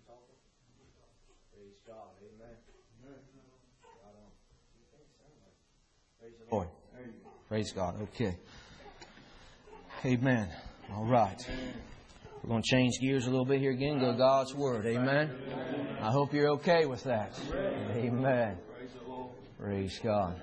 Praise God. Amen. Praise the Lord. Praise God. Okay. Amen. All right. We're going to change gears a little bit here again. Go to God's Word. Amen. I hope you're okay with that. Amen. Praise God.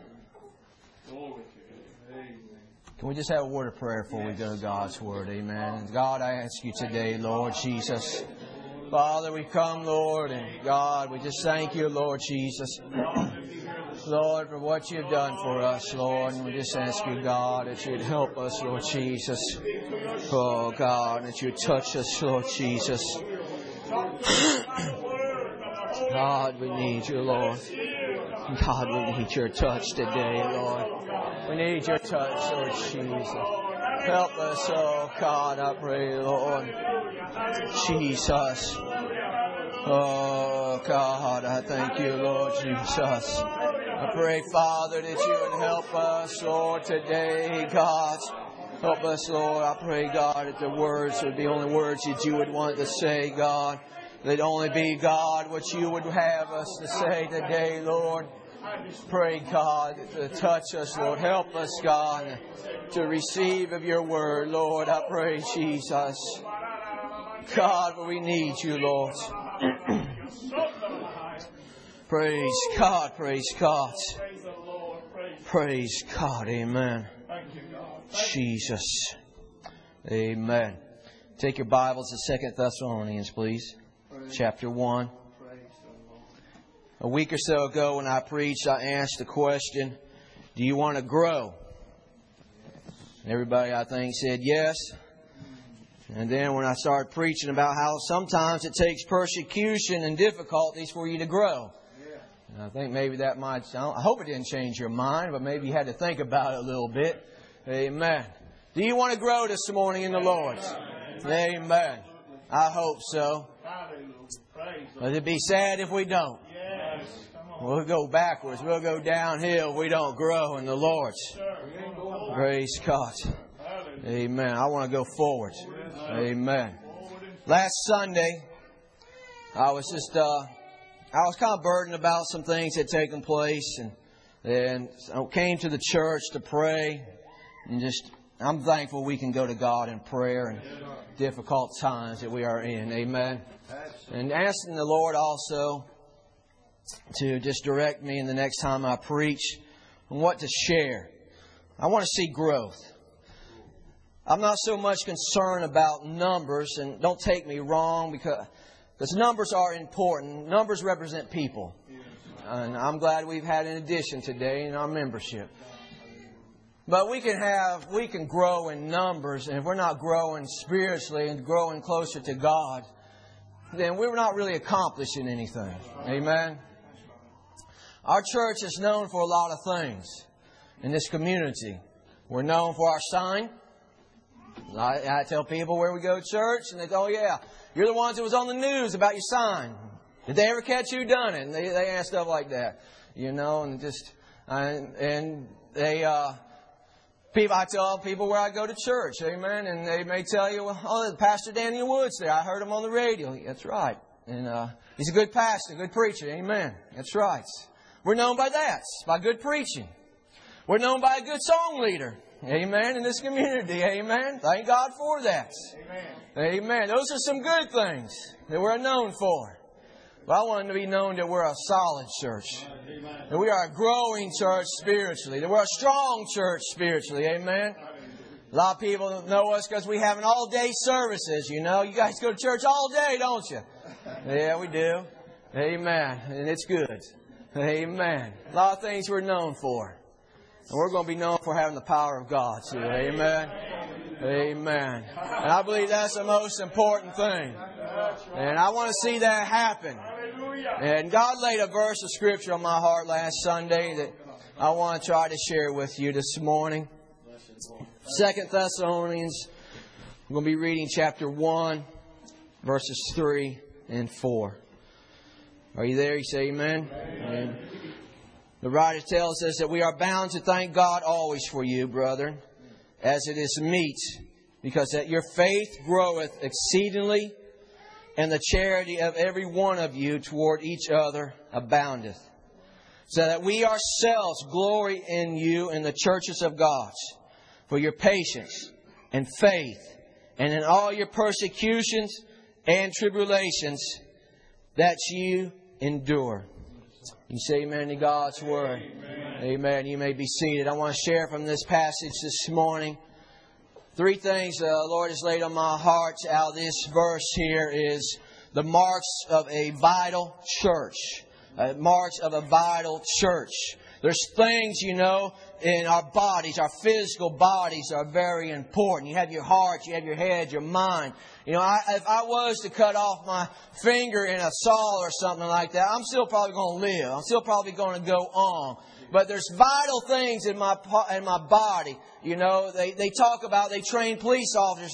Can we just have a word of prayer before we go to God's Word? Amen. God, I ask you today, Lord Jesus. Father, we come, Lord, and God, we just thank you, Lord Jesus. Lord, for what you've done for us, Lord. And we just ask you, God, that you'd help us, Lord Jesus. Oh, God, that you'd touch us, Lord Jesus. God, we need you, Lord. God, we need your touch today, Lord. We need your touch, Lord Jesus. Help us, oh God, I pray, Lord. Jesus. Oh God, I thank you, Lord Jesus. I pray, Father, that you would help us, Lord, today, God. Help us, Lord. I pray, God, that the words would be only words that you would want to say, God. They'd only be, God, what you would have us to say today, Lord. Pray, God, to touch us, Lord. Help us, God, to receive of your word, Lord. I pray, Jesus. God, we need you, Lord. Praise God, praise God. Praise God, amen. Jesus. Amen. Take your Bibles to 2 Thessalonians, please. Chapter 1. A week or so ago when I preached, I asked the question, do you want to grow? Everybody, I think, said yes. And then when I started preaching about how sometimes it takes persecution and difficulties for you to grow. And I think maybe that might sound, I hope it didn't change your mind, but maybe you had to think about it a little bit. Amen. Do you want to grow this morning in the Lord? Amen. I hope so. But it'd be sad if we don't. We'll go backwards. We'll go downhill if we don't grow in the Lord. Praise God. Amen. I want to go forward. Amen. Last Sunday, I was kind of burdened about some things that had taken place, and I came to the church to pray, and I'm thankful we can go to God in prayer in difficult times that we are in. Amen. And asking the Lord also to just direct me in the next time I preach on what to share. I want to see growth. I'm not so much concerned about numbers, and don't take me wrong, because numbers are important. Numbers represent people. And I'm glad we've had an addition today in our membership. But we can grow in numbers, and if we're not growing spiritually and growing closer to God, then we're not really accomplishing anything. Amen. Our church is known for a lot of things in this community. We're known for our sign. I tell people where we go to church, and they go, "Oh yeah, you're the ones that was on the news about your sign. Did they ever catch you done it?" And they ask stuff like that, you know, and I tell people where I go to church, amen, and they may tell you, "Oh, Pastor Daniel Woods there. I heard him on the radio." That's right, and he's a good pastor, good preacher, amen. That's right. We're known by that, by good preaching. We're known by a good song leader. Amen. In this community. Amen. Thank God for that. Amen. Amen. Those are some good things that we're known for. But I want to be known that we're a solid church. Amen. That we are a growing church spiritually. That we're a strong church spiritually. Amen. A lot of people know us because we have an all-day services. You know, you guys go to church all day, don't you? Yeah, we do. Amen. And it's good. Amen. A lot of things we're known for. And we're going to be known for having the power of God too. Amen. Amen. And I believe that's the most important thing. And I want to see that happen. And God laid a verse of Scripture on my heart last Sunday that I want to try to share with you this morning. 2 Thessalonians, I'm going to be reading chapter 1, verses 3 and 4. Are you there? You say amen? Amen. The writer tells us that we are bound to thank God always for you, brethren, as it is meet, because that your faith groweth exceedingly, and the charity of every one of you toward each other aboundeth, so that we ourselves glory in you in the churches of God, for your patience and faith, and in all your persecutions and tribulations that you endure. You say amen to God's Word. Amen. Amen. You may be seated. I want to share from this passage this morning. 3 things the Lord has laid on my heart out of this verse here is the marks of a vital church. Marks of a vital church. There's things, in our bodies, our physical bodies are very important. You have your heart, you have your head, your mind. If I was to cut off my finger in a saw or something like that, I'm still probably going to live. I'm still probably going to go on. But there's vital things in my body. They talk about, they train police officers,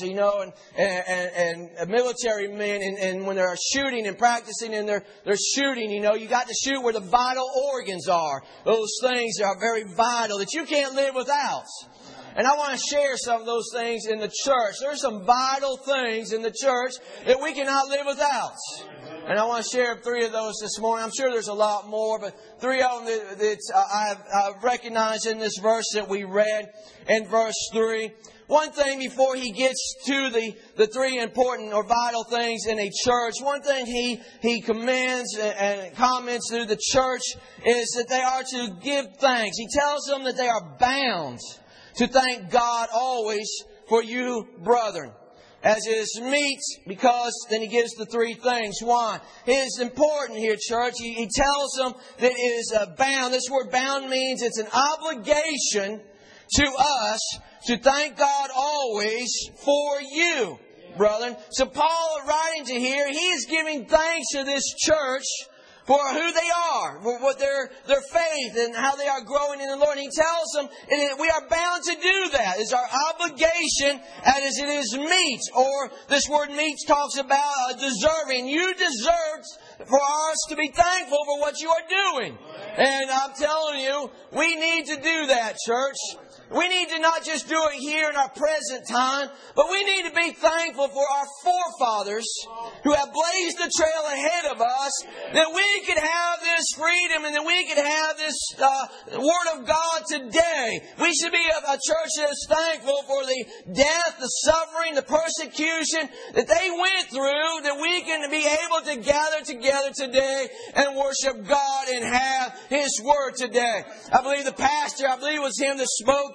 and military men, and when they're shooting and practicing and they're shooting, you got to shoot where the vital organs are. Those things are very vital that you can't live without. And I want to share some of those things in the church. There's some vital things in the church that we cannot live without. And I want to share 3 of those this morning. I'm sure there's a lot more, but 3 of them that I've recognized in this verse that we read in verse 3. One thing before he gets to the 3 important or vital things in a church, one thing he commends and comments to the church is that they are to give thanks. He tells them that they are bound to thank God always for you, brethren, as is meet, because then he gives the 3 things. Why? It is important here, church. He tells them that it is bound. This word bound means it's an obligation to us to thank God always for you, brethren. So Paul, writing to here, he is giving thanks to this church for who they are, for what their faith and how they are growing in the Lord. And he tells them that we are bound to do that. It's our obligation as it is meet. Or this word meet talks about deserving. You deserve for us to be thankful for what you are doing. And I'm telling you, we need to do that, church. We need to not just do it here in our present time, but we need to be thankful for our forefathers who have blazed the trail ahead of us, that we could have this freedom and that we could have this Word of God today. We should be a church that is thankful for the death, the suffering, the persecution that they went through, that we can be able to gather together today and worship God and have His Word today. I believe the pastor, it was him that spoke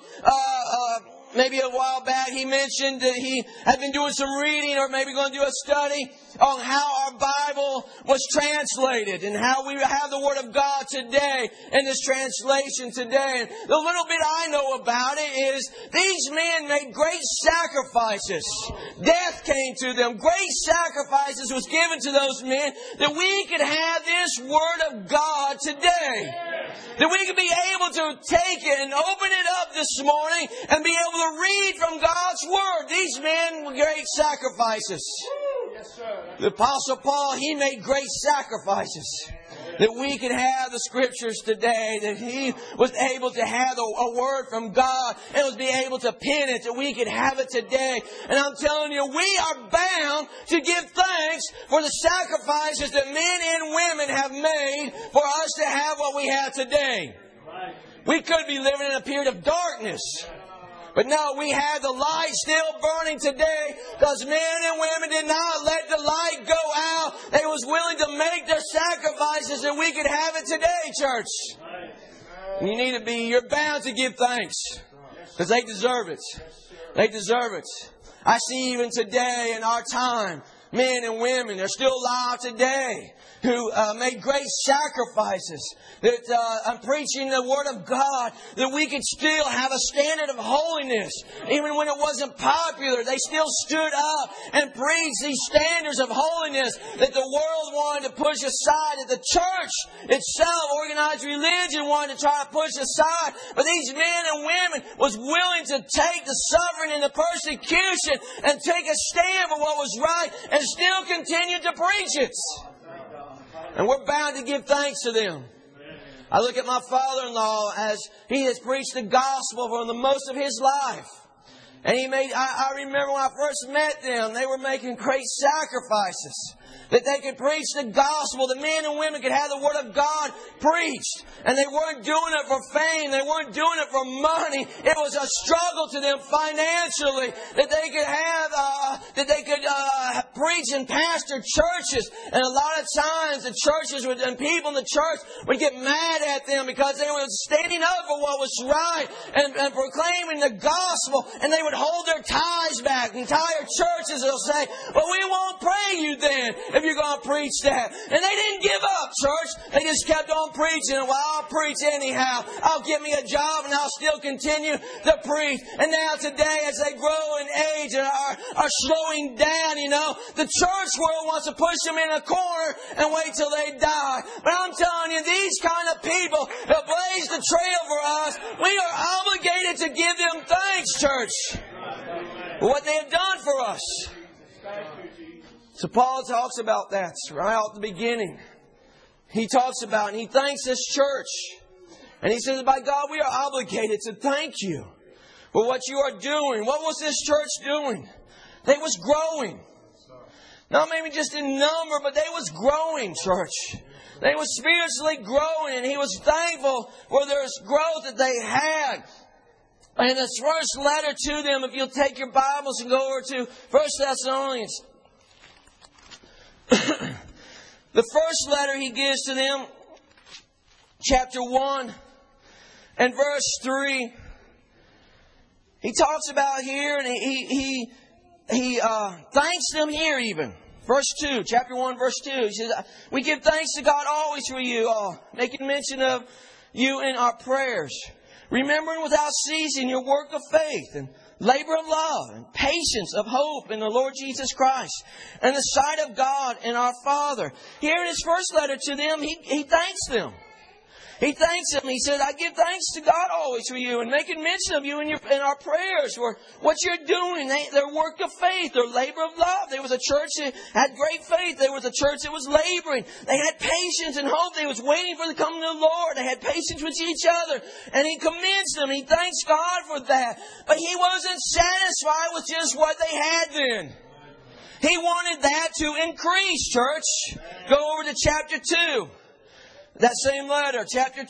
maybe a while back. He mentioned that he had been doing some reading or maybe going to do a study on how our Bible was translated and how we have the Word of God today in this translation today. And the little bit I know about it is these men made great sacrifices. Death came to them. Great sacrifices was given to those men that we could have this Word of God today. That we could be able to take it and open it up this morning and be able to read from God's Word. These men were great sacrifices. Yes, sir. The Apostle Paul, he made great sacrifices that we could have the Scriptures today, that he was able to have a Word from God and was be able to pen it, that we could have it today. And I'm telling you, we are bound to give thanks for the sacrifices that men and women have made for us to have what we have today. We could be living in a period of darkness. But no, we have the light still burning today because men and women did not let the light go out. They was willing to make their sacrifices that we could have it today, church. And you're bound to give thanks because they deserve it. They deserve it. I see even today in our time, men and women, they're still alive today, who made great sacrifices. That I'm preaching the Word of God, that we could still have a standard of holiness. Even when it wasn't popular, they still stood up and preached these standards of holiness that the world wanted to push aside, that the church itself, organized religion, wanted to try to push aside. But these men and women was willing to take the suffering and the persecution and take a stand for what was right and still continue to preach it. And we're bound to give thanks to them. I look at my father-in-law as he has preached the gospel for the most of his life. And I remember when I first met them, they were making great sacrifices. That they could preach the gospel. The men and women could have the Word of God preached. And they weren't doing it for fame. They weren't doing it for money. It was a struggle to them financially. That they could preach and pastor churches. And a lot of times the churches and people in the church would get mad at them because they were standing up for what was right and proclaiming the gospel. And they would hold their tithes back. Entire churches will say, well, we won't pray you then if you're going to preach that. And they didn't give up, church. They just kept on preaching. Well, I'll preach anyhow. I'll get me a job and I'll still continue to preach. And now today, as they grow in age and are slowing down, the church world wants to push them in a corner and wait till they die. But I'm telling you, these kind of people that blaze the trail for us, we are obligated to give them thanks, church, for what they have done for us. So Paul talks about that right out at the beginning. He talks about and he thanks this church. And he says, by God, we are obligated to thank you for what you are doing. What was this church doing? They was growing. Not maybe just in number, but they was growing, church. They was spiritually growing, and he was thankful for their growth that they had. And this first letter to them, if you'll take your Bibles and go over to 1 Thessalonians. The first letter he gives to them, chapter 1 and verse 3. He talks about here, and he thanks them here even. Verse 2, chapter 1, verse 2. He says, we give thanks to God always for you all, making mention of you in our prayers, remembering without ceasing your work of faith and labor of love and patience of hope in the Lord Jesus Christ and the sight of God and our Father. Here in his first letter to them, he thanks them. He thanks them. He said, I give thanks to God always for you and making mention of you in our prayers for what you're doing. Their work of faith, their labor of love. There was a church that had great faith. There was a church that was laboring. They had patience and hope. They was waiting for the coming of the Lord. They had patience with each other. And he commends them. He thanks God for that. But he wasn't satisfied with just what they had then. He wanted that to increase, church. Go over to chapter 2. That same letter, chapter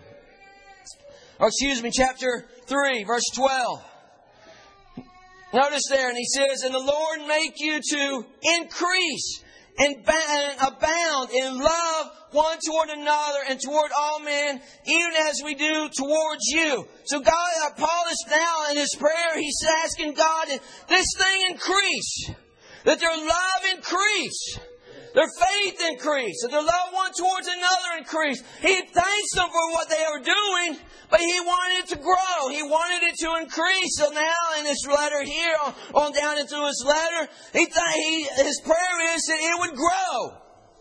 3, verse 12. Notice there, and he says, and the Lord make you to increase and abound in love one toward another and toward all men, even as we do towards you. So God, Paul is now in his prayer, he's asking God that this thing increase, that their love increase. Their faith increased. That their love one towards another increased. He thanks them for what they were doing, but he wanted it to grow. He wanted it to increase. So now in this letter here, on down into his letter, his prayer is that it would grow.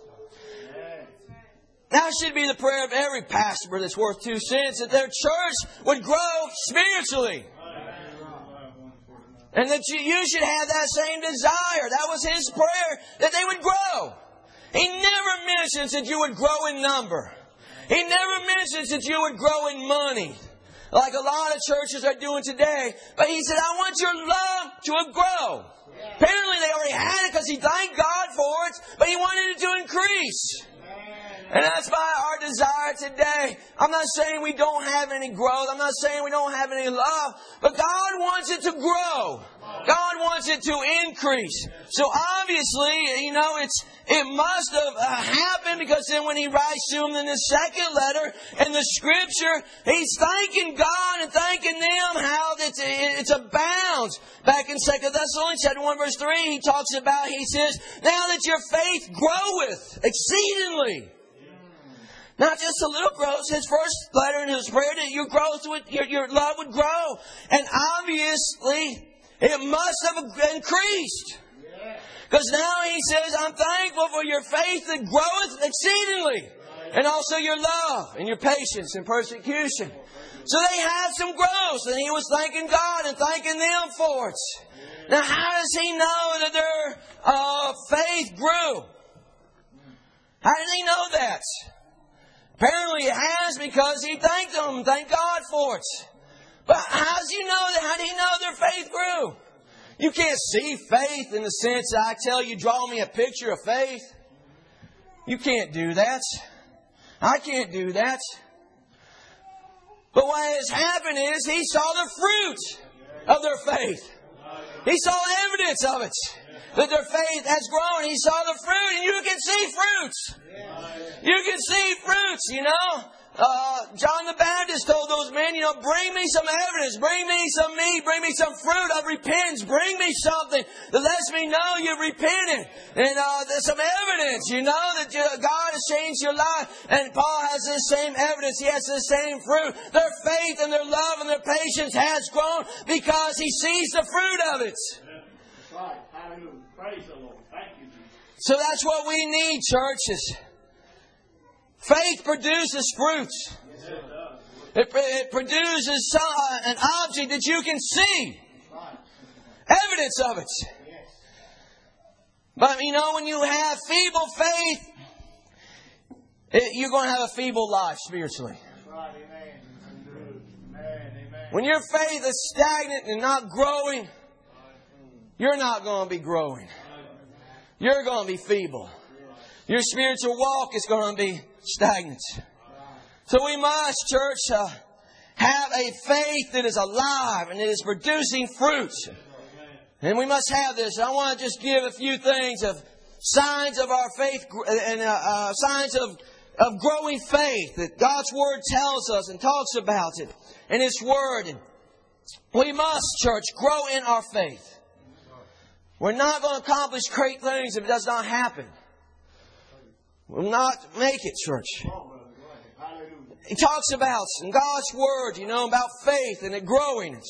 That should be the prayer of every pastor that's worth 2 cents, that their church would grow spiritually. And that you should have that same desire. That was his prayer, that they would grow. He never mentions that you would grow in number. He never mentions that you would grow in money, like a lot of churches are doing today. But he said, I want your love to grow. Apparently they already had it because he thanked God for it, but he wanted it to increase. And that's our desire today. I'm not saying we don't have any growth. I'm not saying we don't have any love. But God wants it to grow. God wants it to increase. So obviously, it must have happened, because then when he writes to them in the second letter in the Scripture, he's thanking God and thanking them how it abounds. Back in 2 Thessalonians chapter 1 verse 3, he talks about, he says, now that your faith groweth exceedingly. Not just a little growth. His first letter in his prayer that your growth your love would grow. And obviously, it must have increased. Because now he says, I'm thankful for your faith that groweth exceedingly. And also your love and your patience and persecution. So they had some growth, and he was thanking God and thanking them for it. Now how does he know that their faith grew? How did he know that? Apparently it has, because he thanked them and thanked God for it. But how do you know their faith grew? You can't see faith in the sense that I tell you, draw me a picture of faith. You can't do that. I can't do that. But what has happened is he saw the fruit of their faith. He saw evidence of it. That their faith has grown. He saw the fruit, and you can see fruits. You can see fruits, you know. John the Baptist told those men, you know, bring me some evidence, bring me some meat, bring me some fruit of repentance, bring me something that lets me know you repented. And there's some evidence, you know, that God has changed your life. And Paul has this same evidence. He has the same fruit. Their faith and their love and their patience has grown because he sees the fruit of it. That's right. Hallelujah. Praise the Lord. Thank you, Jesus. So that's what we need, churches. Faith produces fruits. It produces an object that you can see. Evidence of it. But you know, when you have feeble faith, you're going to have a feeble life spiritually. When your faith is stagnant and not growing, you're not going to be growing. You're going to be feeble. Your spiritual walk is going to be stagnant. So we must, church, have a faith that is alive and that is producing fruits. And we must have this. I want to just give a few things of signs of our faith and signs of growing faith that God's Word tells us and talks about it in His Word. And we must, church, grow in our faith. We're not going to accomplish great things if it does not happen. We'll not make it, church. He talks about in God's Word, you know, about faith and it growing.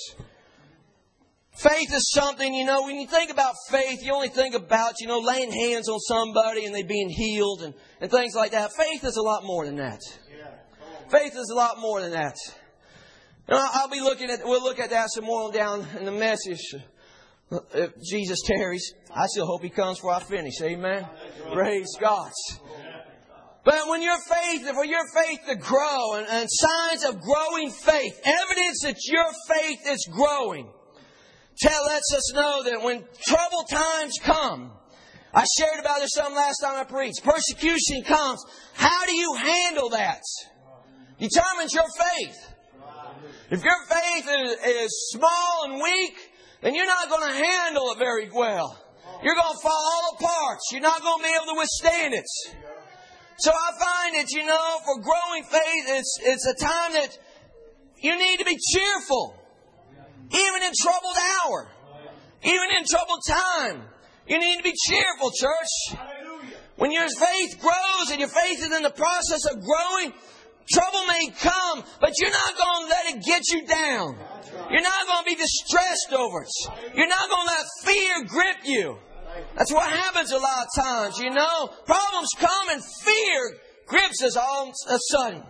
Faith is something, you know, when you think about faith, you only think about, you know, laying hands on somebody and they being healed and things like that. Faith is a lot more than that. Faith is a lot more than that. You know, we'll look at that some more down in the message. If Jesus tarries, I still hope He comes before I finish. Amen. Praise God. But when for your faith to grow and signs of growing faith, evidence that your faith is growing, lets us know that when troubled times come, I shared about this some last time I preached, persecution comes, how do you handle that? Determines your faith. If your faith is small and weak, then you're not going to handle it very well. You're going to fall all apart. You're not going to be able to withstand it. So I find that, you know, for growing faith, it's a time that you need to be cheerful. Even in troubled hour. Even in troubled time. You need to be cheerful, church. When your faith grows and your faith is in the process of growing, trouble may come, but you're not going to let it get you down. You're not going to be distressed over it. You're not going to let fear grip you. That's what happens a lot of times, you know. Problems come and fear grips us all of a sudden.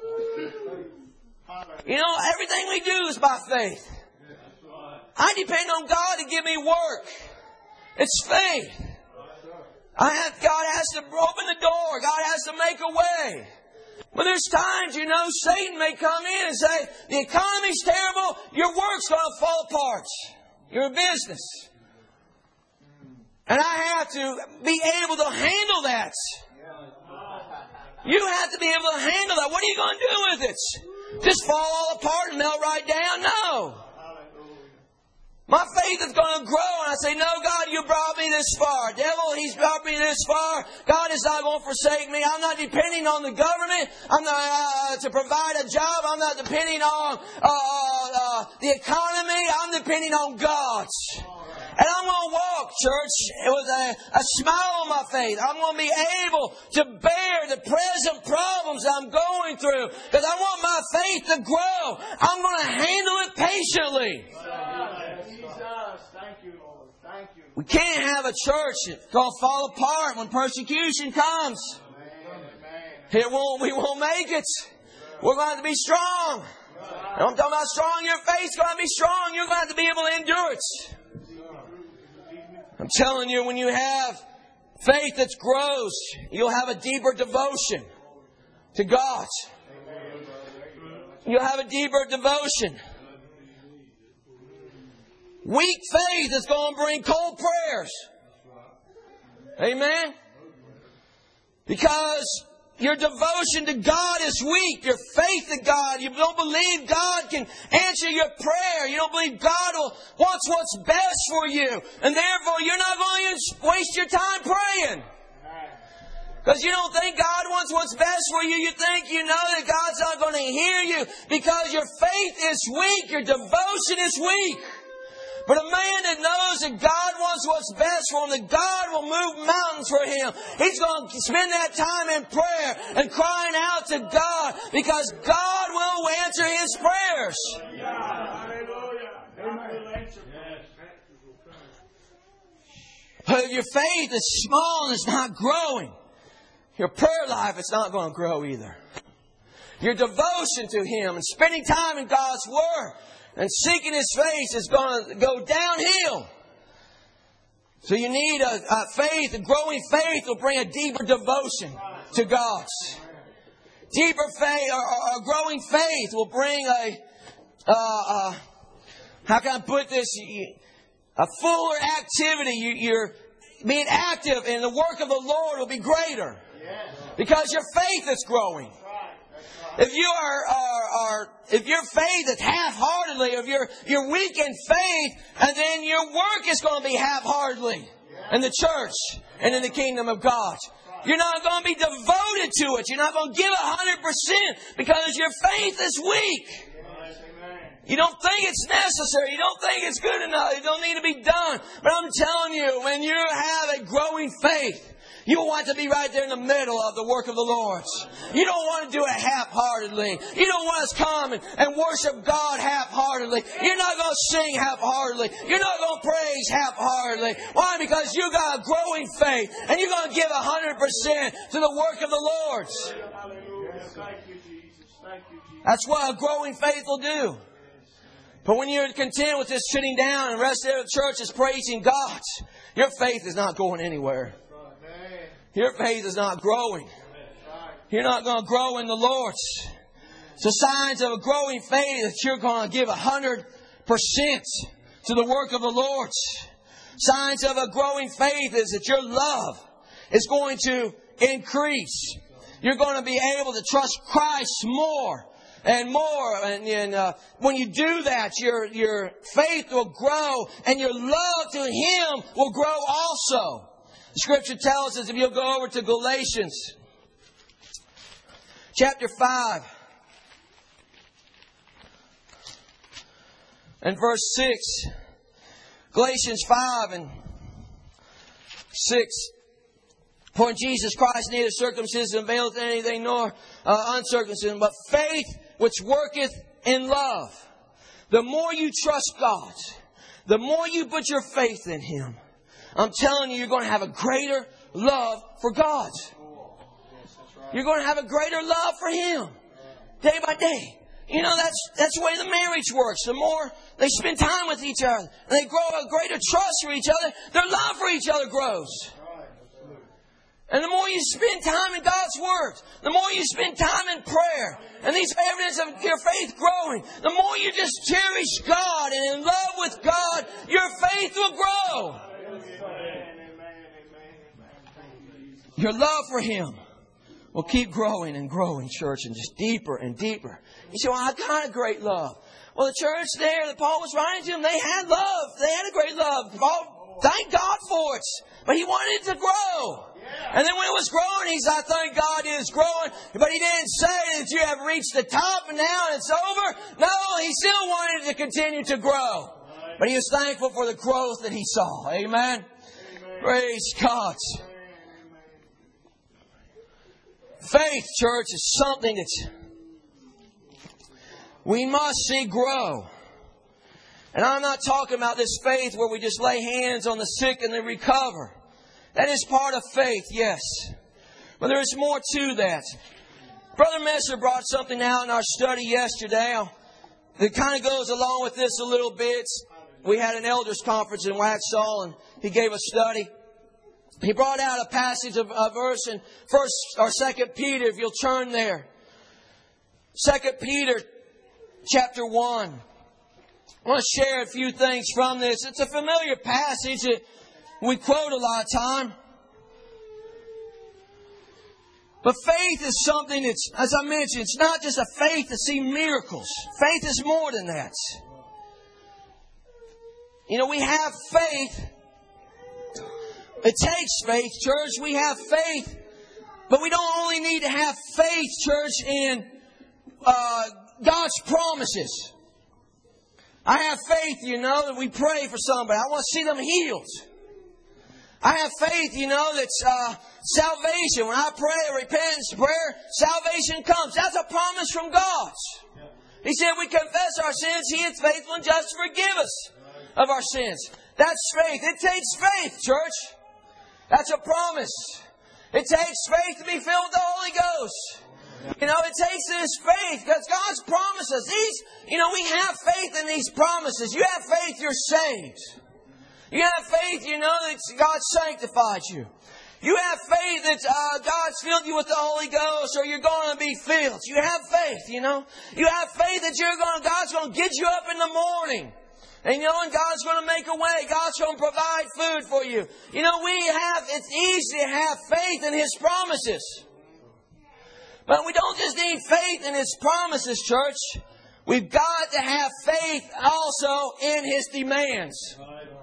You know, everything we do is by faith. I depend on God to give me work. It's faith. God has to open the door. God has to make a way. But there's times, you know, Satan may come in and say, the economy's terrible, your work's going to fall apart. Your business. And I have to be able to handle that. You have to be able to handle that. What are you going to do with it? Just fall all apart and melt right down? No. My faith is going to grow, and I say, no, God, you brought me this far. Devil, He's brought me this far. God is not going to forsake me. I'm not depending on the government. I'm not to provide a job. I'm not depending on the economy. I'm depending on God. And I'm going to walk, church, with a smile on my face. I'm going to be able to bear the present problems I'm going through. Because I want my faith to grow. I'm going to handle it patiently. Thank you, Lord. Thank you. We can't have a church that's going to fall apart when persecution comes. We won't make it. We're going to have to be strong. And I'm talking about strong. Your faith's going to be strong. You're going to have to be able to endure it. I'm telling you, when you have faith that grows, you'll have a deeper devotion to God. You'll have a deeper devotion. Weak faith is going to bring cold prayers. Amen? Because your devotion to God is weak. Your faith in God. You don't believe God can answer your prayer. You don't believe God wants what's best for you. And therefore, you're not going to waste your time praying. Because you don't think God wants what's best for you. You think you know that God's not going to hear you because your faith is weak. Your devotion is weak. But a man that knows that God wants what's best for him, that God will move mountains for him, he's going to spend that time in prayer and crying out to God because God will answer his prayers. But if your faith is small and it's not growing, your prayer life is not going to grow either. Your devotion to Him and spending time in God's Word and seeking His face is going to go downhill. So you need a faith, a growing faith will bring a deeper devotion to God. Deeper faith, or a growing faith will bring how can I put this? A fuller activity. You're being active in the work of the Lord will be greater. Because your faith is growing. If you if your faith is half-heartedly, if you're weak in faith, and then your work is going to be half-heartedly in the church and in the kingdom of God. You're not going to be devoted to it. You're not going to give 100% because your faith is weak. You don't think it's necessary. You don't think it's good enough. It don't need to be done. But I'm telling you, when you have a growing faith, you want to be right there in the middle of the work of the Lord. You don't want to do it half-heartedly. You don't want to come and worship God half-heartedly. You're not going to sing half-heartedly. You're not going to praise half-heartedly. Why? Because you got a growing faith and you're going to give 100% to the work of the Lord. That's what a growing faith will do. But when you're content with just sitting down and the rest of the church is praising God, your faith is not going anywhere. Your faith is not growing. You're not going to grow in the Lord. So signs of a growing faith that you're going to give 100% to the work of the Lord. Signs of a growing faith is that your love is going to increase. You're going to be able to trust Christ more and more. And when you do that, your faith will grow and your love to Him will grow also. The Scripture tells us, if you'll go over to Galatians chapter 5 and verse 6. Galatians 5 and 6. For in Jesus Christ neither circumcision availeth anything nor uncircumcision, but faith which worketh in love. The more you trust God, the more you put your faith in Him, I'm telling you, you're going to have a greater love for God. You're going to have a greater love for Him day by day. You know, that's the way the marriage works. The more they spend time with each other and they grow a greater trust for each other, their love for each other grows. And the more you spend time in God's Word, the more you spend time in prayer, and these evidence of your faith growing, the more you just cherish God and in love with God, your faith will grow. Your love for Him will keep growing and growing, church, and just deeper and deeper. You say, well, I got a great love. Well, the church there that Paul was writing to them, they had love. They had a great love. Paul, thank God for it. But he wanted it to grow. And then when it was growing, he said, I thank God it is growing. But he didn't say that you have reached the top and now it's over. No, he still wanted it to continue to grow. But he was thankful for the growth that he saw. Amen? Praise God. Faith, church, is something that we must see grow. And I'm not talking about this faith where we just lay hands on the sick and they recover. That is part of faith, yes. But there is more to that. Brother Messer brought something out in our study yesterday that kind of goes along with this a little bit. We had an elders conference in Waxhaw and he gave a study. He brought out a passage of a verse in 1 or 2 Peter, if you'll turn there. 2 Peter chapter 1. I want to share a few things from this. It's a familiar passage that we quote a lot of time. But faith is something that's, as I mentioned, it's not just a faith to see miracles. Faith is more than that. You know, we have faith. It takes faith, church. We have faith. But we don't only need to have faith, church, in God's promises. I have faith, you know, that we pray for somebody. I want to see them healed. I have faith, you know, that's salvation. When I pray a repentance prayer, salvation comes. That's a promise from God. He said, we confess our sins. He is faithful and just to forgive us of our sins. That's faith. It takes faith, church. That's a promise. It takes faith to be filled with the Holy Ghost. You know, it takes this faith because God's promises. We have faith in these promises. You have faith, you're saved. You have faith, you know, that God sanctified you. You have faith that God's filled you with the Holy Ghost or you're going to be filled. You have faith, you know. You have faith that God's going to get you up in the morning. And God's going to make a way. God's going to provide food for you. It's easy to have faith in His promises. But we don't just need faith in His promises, church. We've got to have faith also in His demands.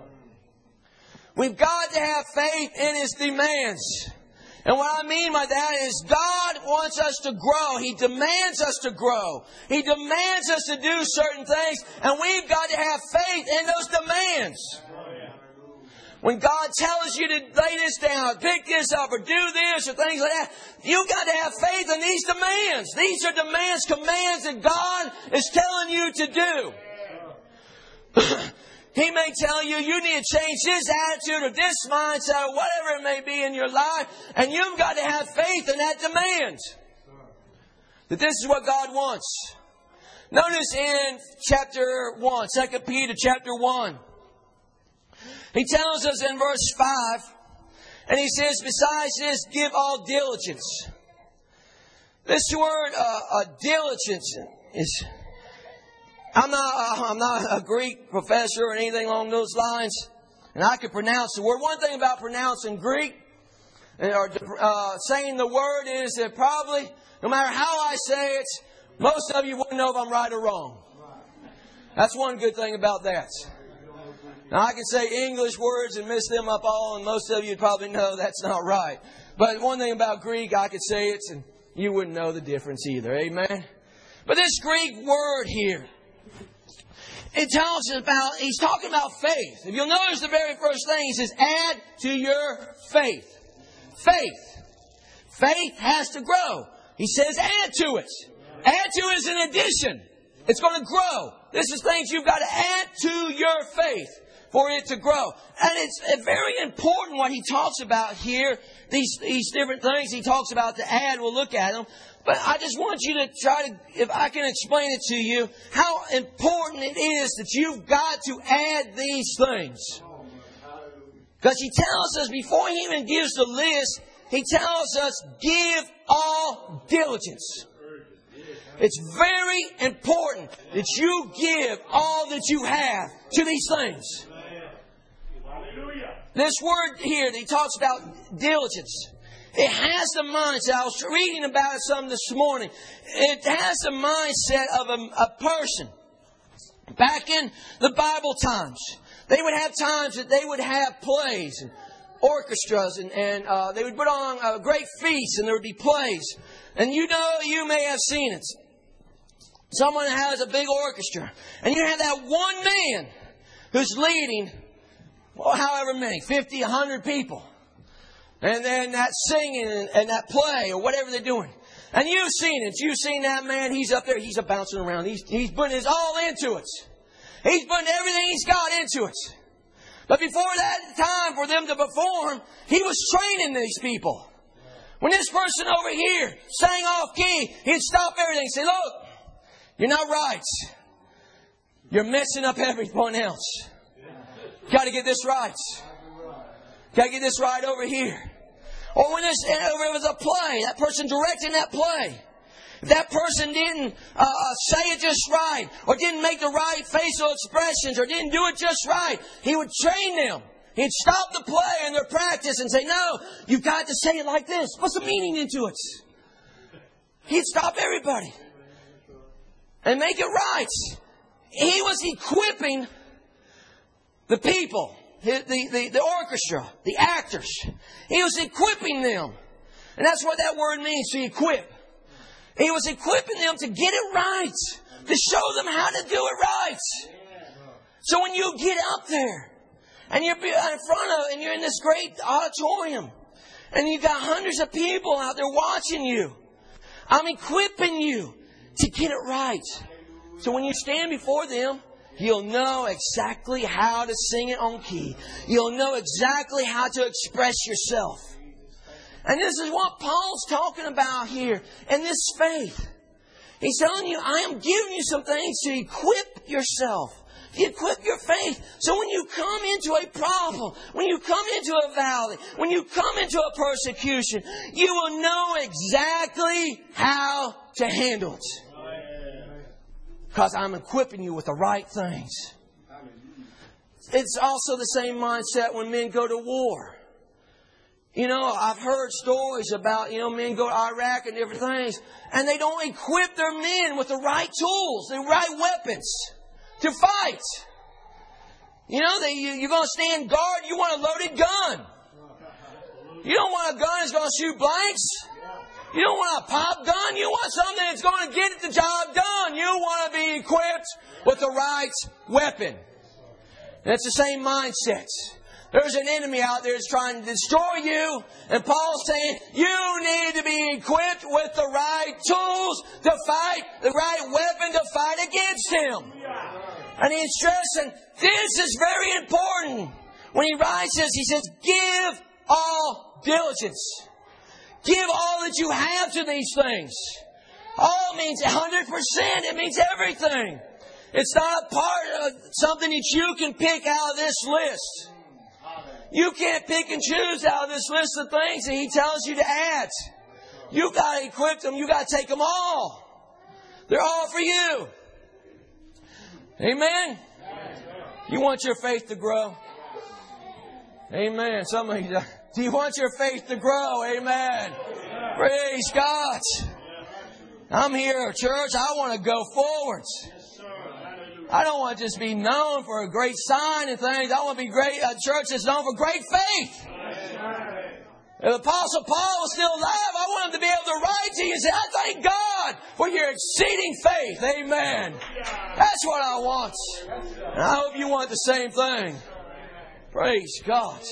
We've got to have faith in His demands. And what I mean by that is God wants us to grow. He demands us to grow. He demands us to do certain things. And we've got to have faith in those demands. When God tells you to lay this down, pick this up, or do this, or things like that, you've got to have faith in these demands. These are demands, commands that God is telling you to do. He may tell you need to change this attitude or this mindset or whatever it may be in your life. And you've got to have faith in that demand. That this is what God wants. Notice in chapter 1, 2 Peter chapter 1. He tells us in verse 5, and he says, besides this, give all diligence. This word, diligence is... I'm not a Greek professor or anything along those lines, and I could pronounce the word. One thing about pronouncing Greek or saying the word is that probably, no matter how I say it, most of you wouldn't know if I'm right or wrong. That's one good thing about that. Now, I can say English words and mess them up all, and most of you probably know that's not right. But one thing about Greek, I could say it, and you wouldn't know the difference either. Amen? But this Greek word here, it tells us about, he's talking about faith. If you'll notice the very first thing, he says, add to your faith. Faith. Faith has to grow. He says, add to it. Add to it as an addition. It's going to grow. This is things you've got to add to your faith for it to grow. And it's very important what he talks about here. These different things he talks about to add. We'll look at them. But I just want you to try to, if I can explain it to you, how important it is that you've got to add these things. Because he tells us, before he even gives the list, he tells us, give all diligence. It's very important that you give all that you have to these things. This word here that he talks about diligence, it has the mindset. I was reading about it some this morning. It has the mindset of a person. Back in the Bible times, they would have times that they would have plays and orchestras, and they would put on a great feast, and there would be plays. And you may have seen it. Someone has a big orchestra, and you have that one man who's leading, however many, 50, 100 people. And then that singing and that play or whatever they're doing. And you've seen it. You've seen that man. He's up there. He's bouncing around. He's putting his all into it. He's putting everything he's got into it. But before that time for them to perform, he was training these people. When this person over here sang off key, he'd stop everything and say, look, you're not right. You're messing up everyone else. Got to get this right. Got to get this right over here. Or when it was a play, that person directing that play. If that person didn't say it just right, or didn't make the right facial expressions, or didn't do it just right, he would train them. He'd stop the play and their practice and say, no, you've got to say it like this. What's the meaning into it? He'd stop everybody and make it right. He was equipping the people, the orchestra, the actors. He was equipping them. And that's what that word means, to equip. He was equipping them to get it right, to show them how to do it right. So when you get up there and you're in front of, and you're in this great auditorium, and you've got hundreds of people out there watching you, I'm equipping you to get it right. So when you stand before them, you'll know exactly how to sing it on key. You'll know exactly how to express yourself. And this is what Paul's talking about here in this faith. He's telling you, I am giving you some things to equip yourself. To equip your faith. So when you come into a problem, when you come into a valley, when you come into a persecution, you will know exactly how to handle it. Because I'm equipping you with the right things. It's also the same mindset when men go to war. You know, I've heard stories about, men go to Iraq and different things, and they don't equip their men with the right tools, the right weapons to fight. You're going to stand guard, you want a loaded gun. You don't want a gun that's going to shoot blanks. You don't want a pop gun. You want something that's going to get the job done. You want to be equipped with the right weapon. And it's the same mindset. There's an enemy out there that's trying to destroy you. And Paul's saying, you need to be equipped with the right tools to fight, the right weapon to fight against him. And he's stressing, this is very important. When he writes this, he says, give all diligence. Give all that you have to these things. All means 100%. It means everything. It's not part of something that you can pick out of this list. You can't pick and choose out of this list of things that he tells you to add. You've got to equip them. You've got to take them all. They're all for you. Amen? You want your faith to grow? Amen. Some of you, do you want your faith to grow? Amen. Praise God. I'm here, church. I want to go forwards. I don't want to just be known for a great sign and things. I want to be a church that's known for great faith. If Apostle Paul was still alive, I want him to be able to write to you and say, I thank God for your exceeding faith. Amen. That's what I want. And I hope you want the same thing. Praise God.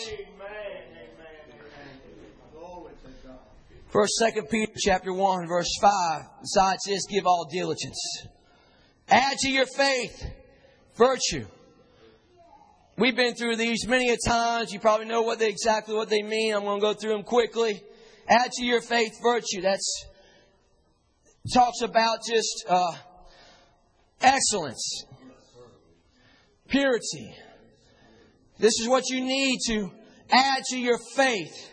First, 2 Peter chapter 1, verse 5. Besides this, give all diligence. Add to your faith virtue. We've been through these many a times. You probably know exactly what they mean. I'm going to go through them quickly. Add to your faith virtue. Talks about just excellence, purity. This is what you need to add to your faith.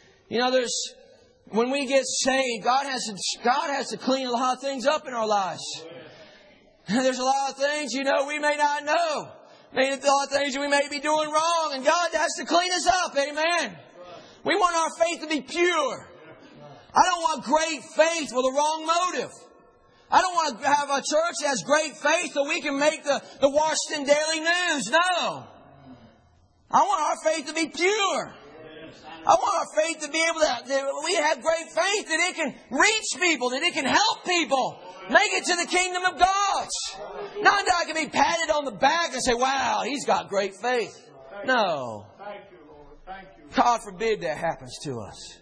When we get saved, God has to clean a lot of things up in our lives. There's a lot of things, we may not know. There's a lot of things that we may be doing wrong, and God has to clean us up. Amen. We want our faith to be pure. I don't want great faith with a wrong motive. I don't want to have a church that has great faith so we can make the Washington Daily News. No. I want our faith to be pure. I want our faith to be able that we have great faith that it can reach people, that it can help people. Make it to the kingdom of God. Not that I can be patted on the back and say, wow, he's got great faith. No. God forbid that happens to us.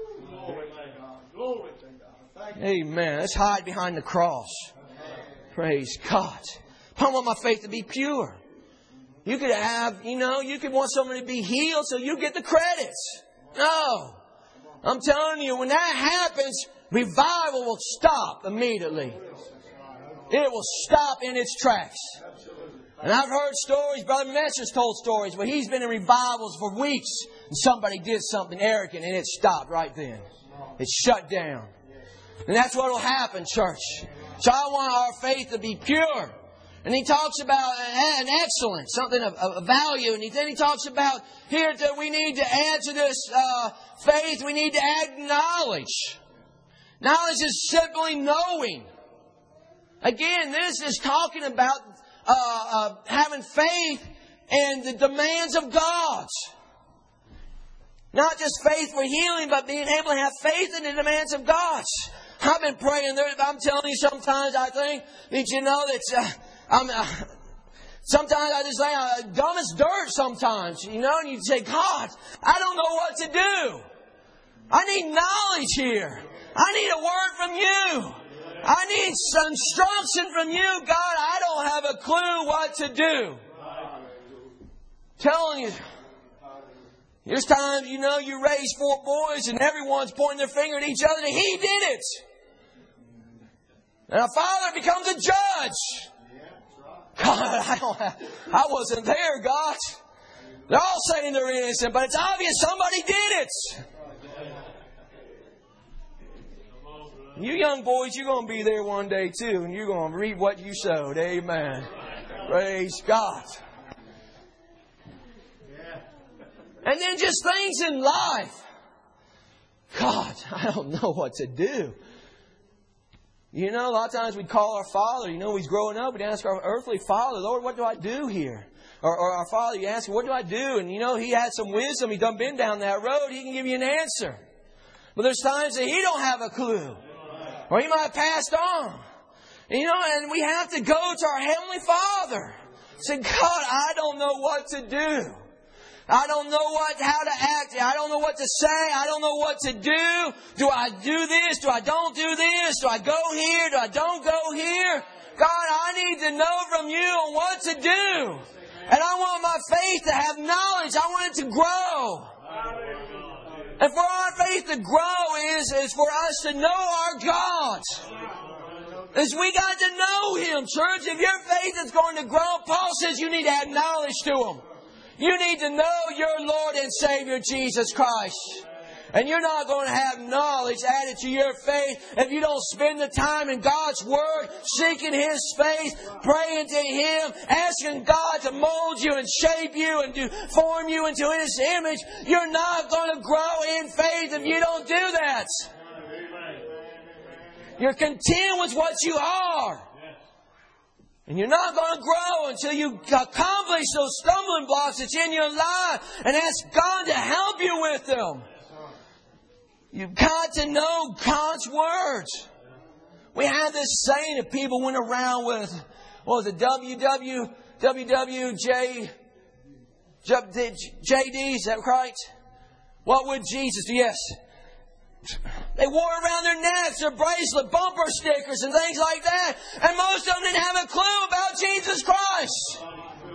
Amen. Let's hide behind the cross. Praise God. I want my faith to be pure. You could you could want somebody to be healed so you get the credits. No. I'm telling you, when that happens, revival will stop immediately. It will stop in its tracks. And I've heard stories, Brother Messer's told stories where he's been in revivals for weeks and somebody did something arrogant and it stopped right then. It shut down. And that's what will happen, church. So I want our faith to be pure. And he talks about an excellence, something of value. And then he talks about here that we need to add to this faith, we need to add knowledge. Knowledge is simply knowing. Again, this is talking about having faith in the demands of God. Not just faith for healing, but being able to have faith in the demands of God. I've been praying there. I'm telling you, sometimes I think that sometimes I just say dumb as dirt sometimes, and you say, God, I don't know what to do. I need knowledge here. I need a word from you. I need some instruction from you. God, I don't have a clue what to do. Telling you, there's times, you raise 4 boys and everyone's pointing their finger at each other and he did it. And a father becomes a judge. God, I wasn't there, God. They're all saying they're innocent, but it's obvious somebody did it. You young boys, you're going to be there one day too, and you're going to reap what you sowed. Amen. Praise God. And then just things in life. God, I don't know what to do. A lot of times we call our father, he's growing up, we'd ask our earthly father, Lord, what do I do here? Or our father, you ask him, what do I do? And he had some wisdom, he's done been down that road, he can give you an answer. But there's times that he don't have a clue. Or he might have passed on. And we have to go to our Heavenly Father. Say, God, I don't know what to do. I don't know how to act. I don't know what to say. I don't know what to do. Do I do this? Do I don't do this? Do I go here? Do I don't go here? God, I need to know from you on what to do. And I want my faith to have knowledge. I want it to grow. And for our faith to grow is for us to know our God. Is we got to know Him, church. If your faith is going to grow, Paul says you need to have knowledge to Him. You need to know your Lord and Savior, Jesus Christ. And you're not going to have knowledge added to your faith if you don't spend the time in God's Word, seeking His face, praying to Him, asking God to mold you and shape you and to form you into His image. You're not going to grow in faith if you don't do that. You're content with what you are. And you're not going to grow until you accomplish those stumbling blocks that's in your life and ask God to help you with them. You've got to know God's words. We had this saying that people went around with, what was it, JD, is that right? What would Jesus do? Yes. They wore around their necks, their bracelet, bumper stickers and things like that. And most of them didn't have a clue about Jesus Christ.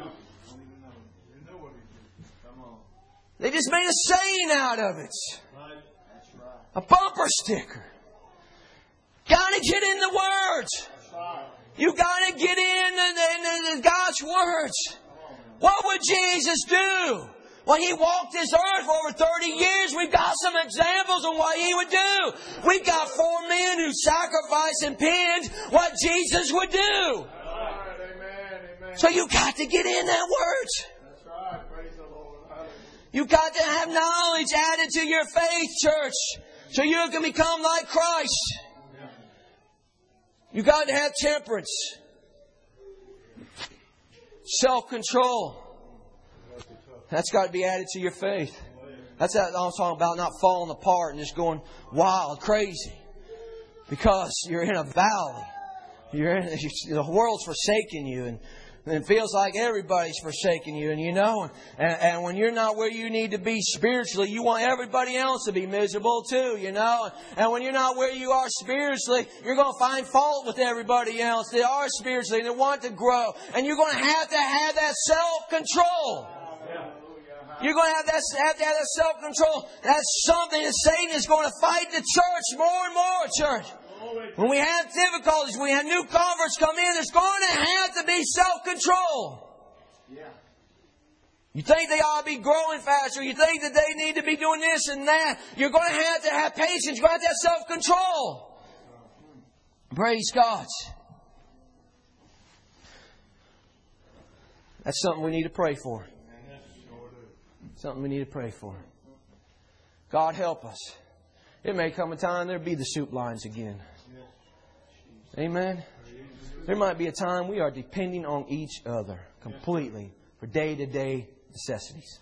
They just made a saying out of it. A bumper sticker. Got to get in the words. You got to get in God's words. What would Jesus do? When He walked this earth for over 30 years, we've got some examples of what He would do. We've got 4 men who sacrificed and pinned what Jesus would do. So you've got to get in that word. You've got to have knowledge added to your faith, church, so you can become like Christ. You've got to have temperance, self-control. That's got to be added to your faith. That's what I'm talking about, not falling apart and just going wild, crazy. Because you're in a valley. The world's forsaking you. And it feels like everybody's forsaking you. And when you're not where you need to be spiritually, you want everybody else to be miserable too, And when you're not where you are spiritually, you're going to find fault with everybody else. They are spiritually and they want to grow. And you're going to have that self-control. You're going to have to have that self-control. That's something that Satan is going to fight the church more and more, church. When we have difficulties, when we have new converts come in, there's going to have to be self-control. You think they ought to be growing faster. You think that they need to be doing this and that. You're going to have patience. You're going to have self-control. Praise God. That's something we need to pray for. Something we need to pray for. God help us. It may come a time there'll be the soup lines again. Amen. There might be a time we are depending on each other completely for day-to-day necessities.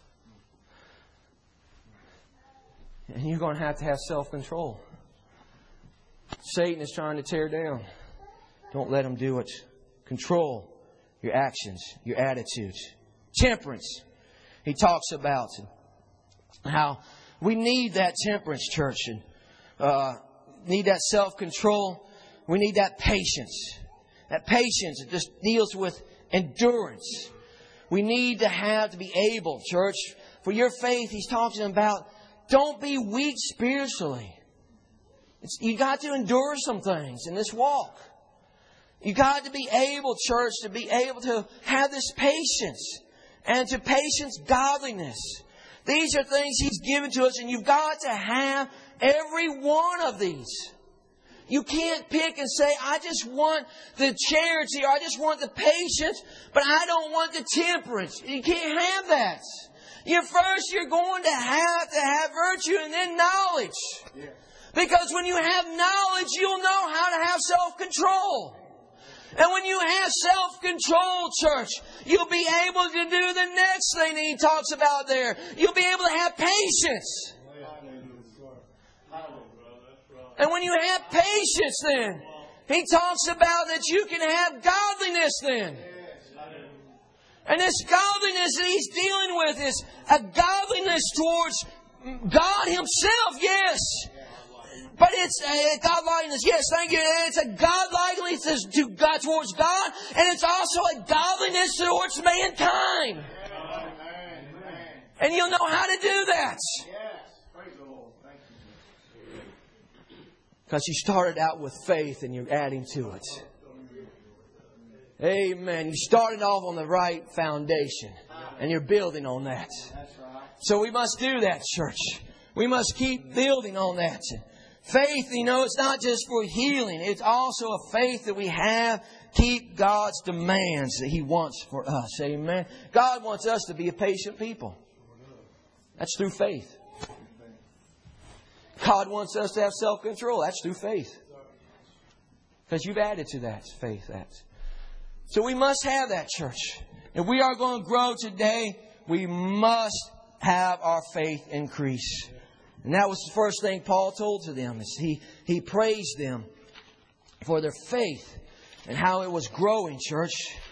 And you're going to have self-control. Satan is trying to tear down. Don't let him do it. Control your actions, your attitudes. Temperance. He talks about how we need that temperance, church, and need that self-control. We need that patience. That patience that just deals with endurance. We need to be able, church, for your faith. He's talking about don't be weak spiritually. You got to endure some things in this walk. You got to be able, church, to be able to have this patience. And to patience, godliness. These are things He's given to us, and you've got to have every one of these. You can't pick and say, I just want the charity, or I just want the patience, but I don't want the temperance. You can't have that. You're going to have virtue and then knowledge. Because when you have knowledge, you'll know how to have self-control. And when you have self-control, church, you'll be able to do the next thing that He talks about there. You'll be able to have patience. And when you have patience then, He talks about that you can have godliness then. And this godliness that He's dealing with is a godliness towards God Himself, yes. But it's a godlikeness, yes, thank you. It's a godlikeness to God, towards God, and it's also a godliness towards mankind. And you'll know how to do that. Because you started out with faith and you're adding to it. Amen. You started off on the right foundation and you're building on that. So we must do that, church. We must keep building on that. Faith, it's not just for healing. It's also a faith that we have. Keep God's demands that He wants for us. Amen. God wants us to be a patient people. That's through faith. God wants us to have self-control. That's through faith. Because you've added to that faith. So we must have that, church. If we are going to grow today, we must have our faith increase. And that was the first thing Paul told to them. Is he praised them for their faith and how it was growing, church.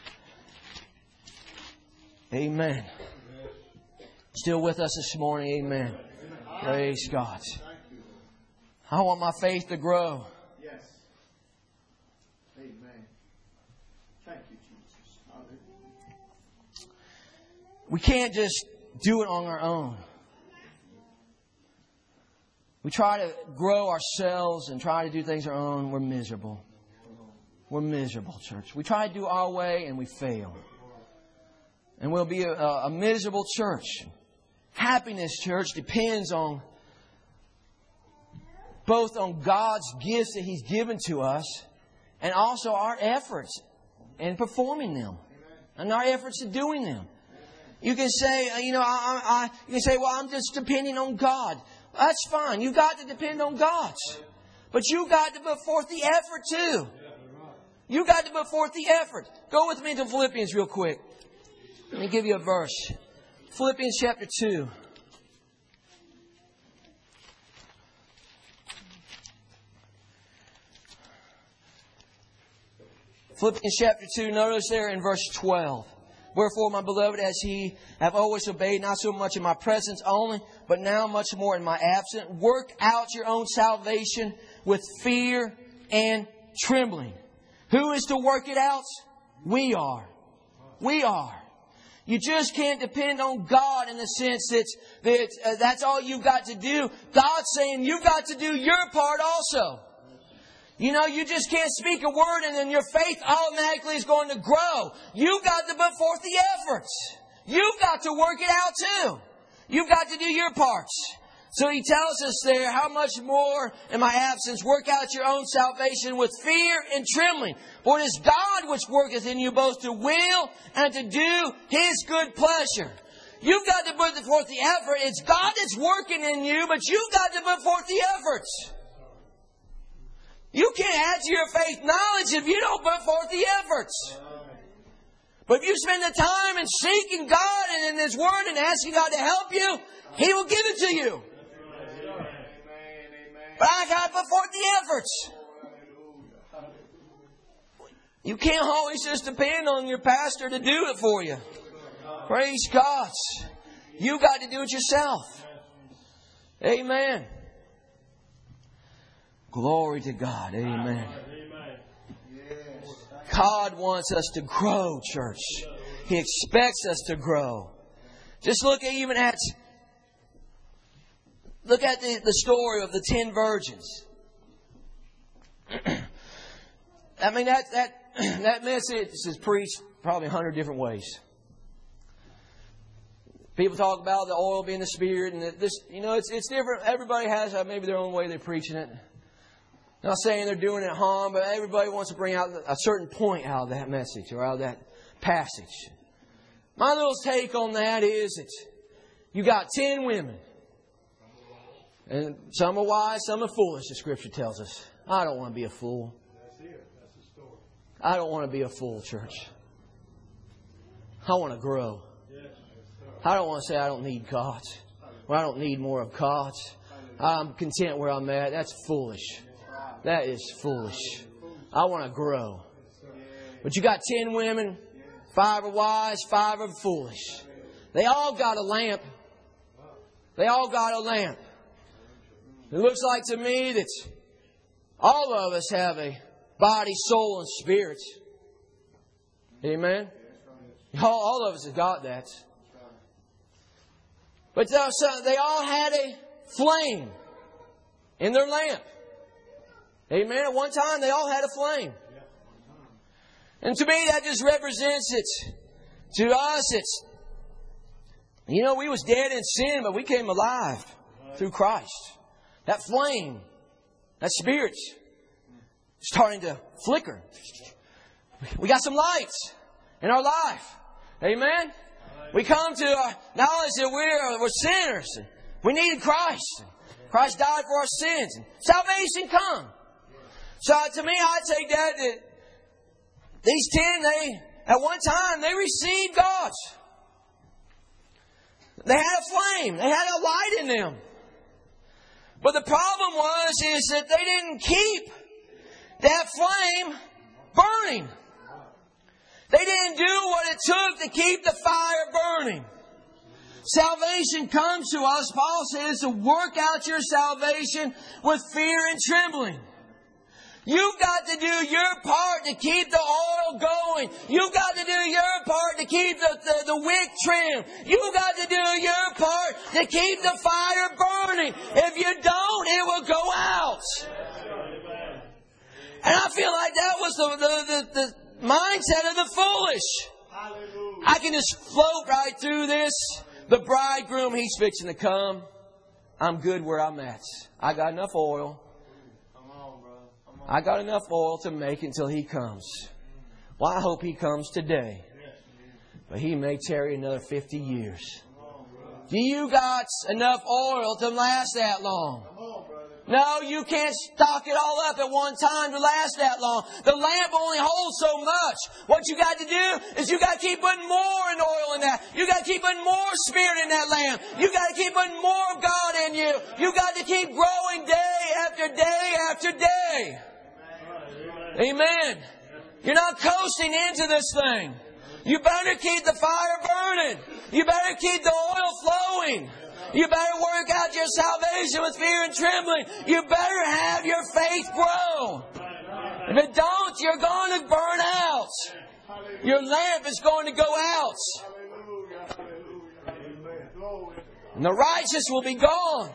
Amen. Still with us this morning? Amen. Praise God. I want my faith to grow. Yes. Amen. Thank you, Jesus. Hallelujah. We can't just do it on our own. We try to grow ourselves and try to do things our own. We're miserable. We're miserable, church. We try to do our way and we fail. And we'll be a miserable church. Happiness, church, depends on both on God's gifts that He's given to us and also our efforts in performing them and our efforts in doing them. You can say, you can say, well, I'm just depending on God. That's fine. You've got to depend on God. But you've got to put forth the effort too. You've got to put forth the effort. Go with me to Philippians real quick. Let me give you a verse. Philippians chapter 2. Philippians chapter 2, notice there in verse 12. Wherefore, my beloved, as ye have always obeyed, not so much in my presence only, but now much more in my absence, work out your own salvation with fear and trembling. Who is to work it out? We are. We are. You just can't depend on God in the sense that that's all you've got to do. God's saying you've got to do your part also. You just can't speak a word and then your faith automatically is going to grow. You've got to put forth the efforts. You've got to work it out too. You've got to do your parts. So He tells us there, how much more in my absence, work out your own salvation with fear and trembling. For it is God which worketh in you both to will and to do His good pleasure. You've got to put forth the effort. It's God that's working in you, but you've got to put forth the efforts. You can't add to your faith knowledge if you don't put forth the efforts. But if you spend the time in seeking God and in His Word and asking God to help you, He will give it to you. But I got to put forth the efforts. You can't always just depend on your pastor to do it for you. Praise God. You got to do it yourself. Amen. Glory to God. Amen. God wants us to grow, church. He expects us to grow. Just look at the story of the 10 virgins. I mean, that message is preached probably 100 different ways. People talk about the oil being the Spirit, and this, it's different. Everybody has maybe their own way they're preaching it. Not saying they're doing it harm, but everybody wants to bring out a certain point out of that message or out of that passage. My little take on that is that you got 10 women. And some are wise, some are foolish, the Scripture tells us. I don't want to be a fool. I don't want to be a fool, church. I want to grow. I don't want to say I don't need God. Or I don't need more of God. I'm content where I'm at. That's foolish. That is foolish. I want to grow. But you got 10 women. 5 are wise, 5 are foolish. They all got a lamp. They all got a lamp. It looks like to me that all of us have a body, soul, and spirit. Amen? All of us have got that. But they all had a flame in their lamp. Amen? At one time, they all had a flame. And to me, that just represents it. To us, it's, we was dead in sin, but we came alive through Christ. That flame, that spirit, starting to flicker. We got some lights in our life. Amen? We come to our knowledge that we're sinners. We needed Christ. Christ died for our sins. And salvation come. So to me, I take that these 10, at one time, they received God. They had a flame. They had a light in them. But the problem is that they didn't keep that flame burning. They didn't do what it took to keep the fire burning. Salvation comes to us, Paul says, to work out your salvation with fear and trembling. You've got to do your part to keep the oil going. You've got to do your part to keep the wick trimmed. You've got to do your part to keep the fire burning. If you don't, it will go out. And I feel like that was the mindset of the foolish. I can just float right through this. The bridegroom, he's fixing to come. I'm good where I'm at. I got enough oil. I got enough oil to make it until He comes. Well, I hope He comes today. But He may tarry another 50 years. Do you got enough oil to last that long? No, you can't stock it all up at one time to last that long. The lamp only holds so much. What you got to do is you got to keep putting more in oil in that. You got to keep putting more Spirit in that lamp. You got to keep putting more of God in you. You got to keep growing day after day after day. Amen. You're not coasting into this thing. You better keep the fire burning. You better keep the oil flowing. You better work out your salvation with fear and trembling. You better have your faith grow. If it don't, you're going to burn out. Your lamp is going to go out. And the righteous will be gone.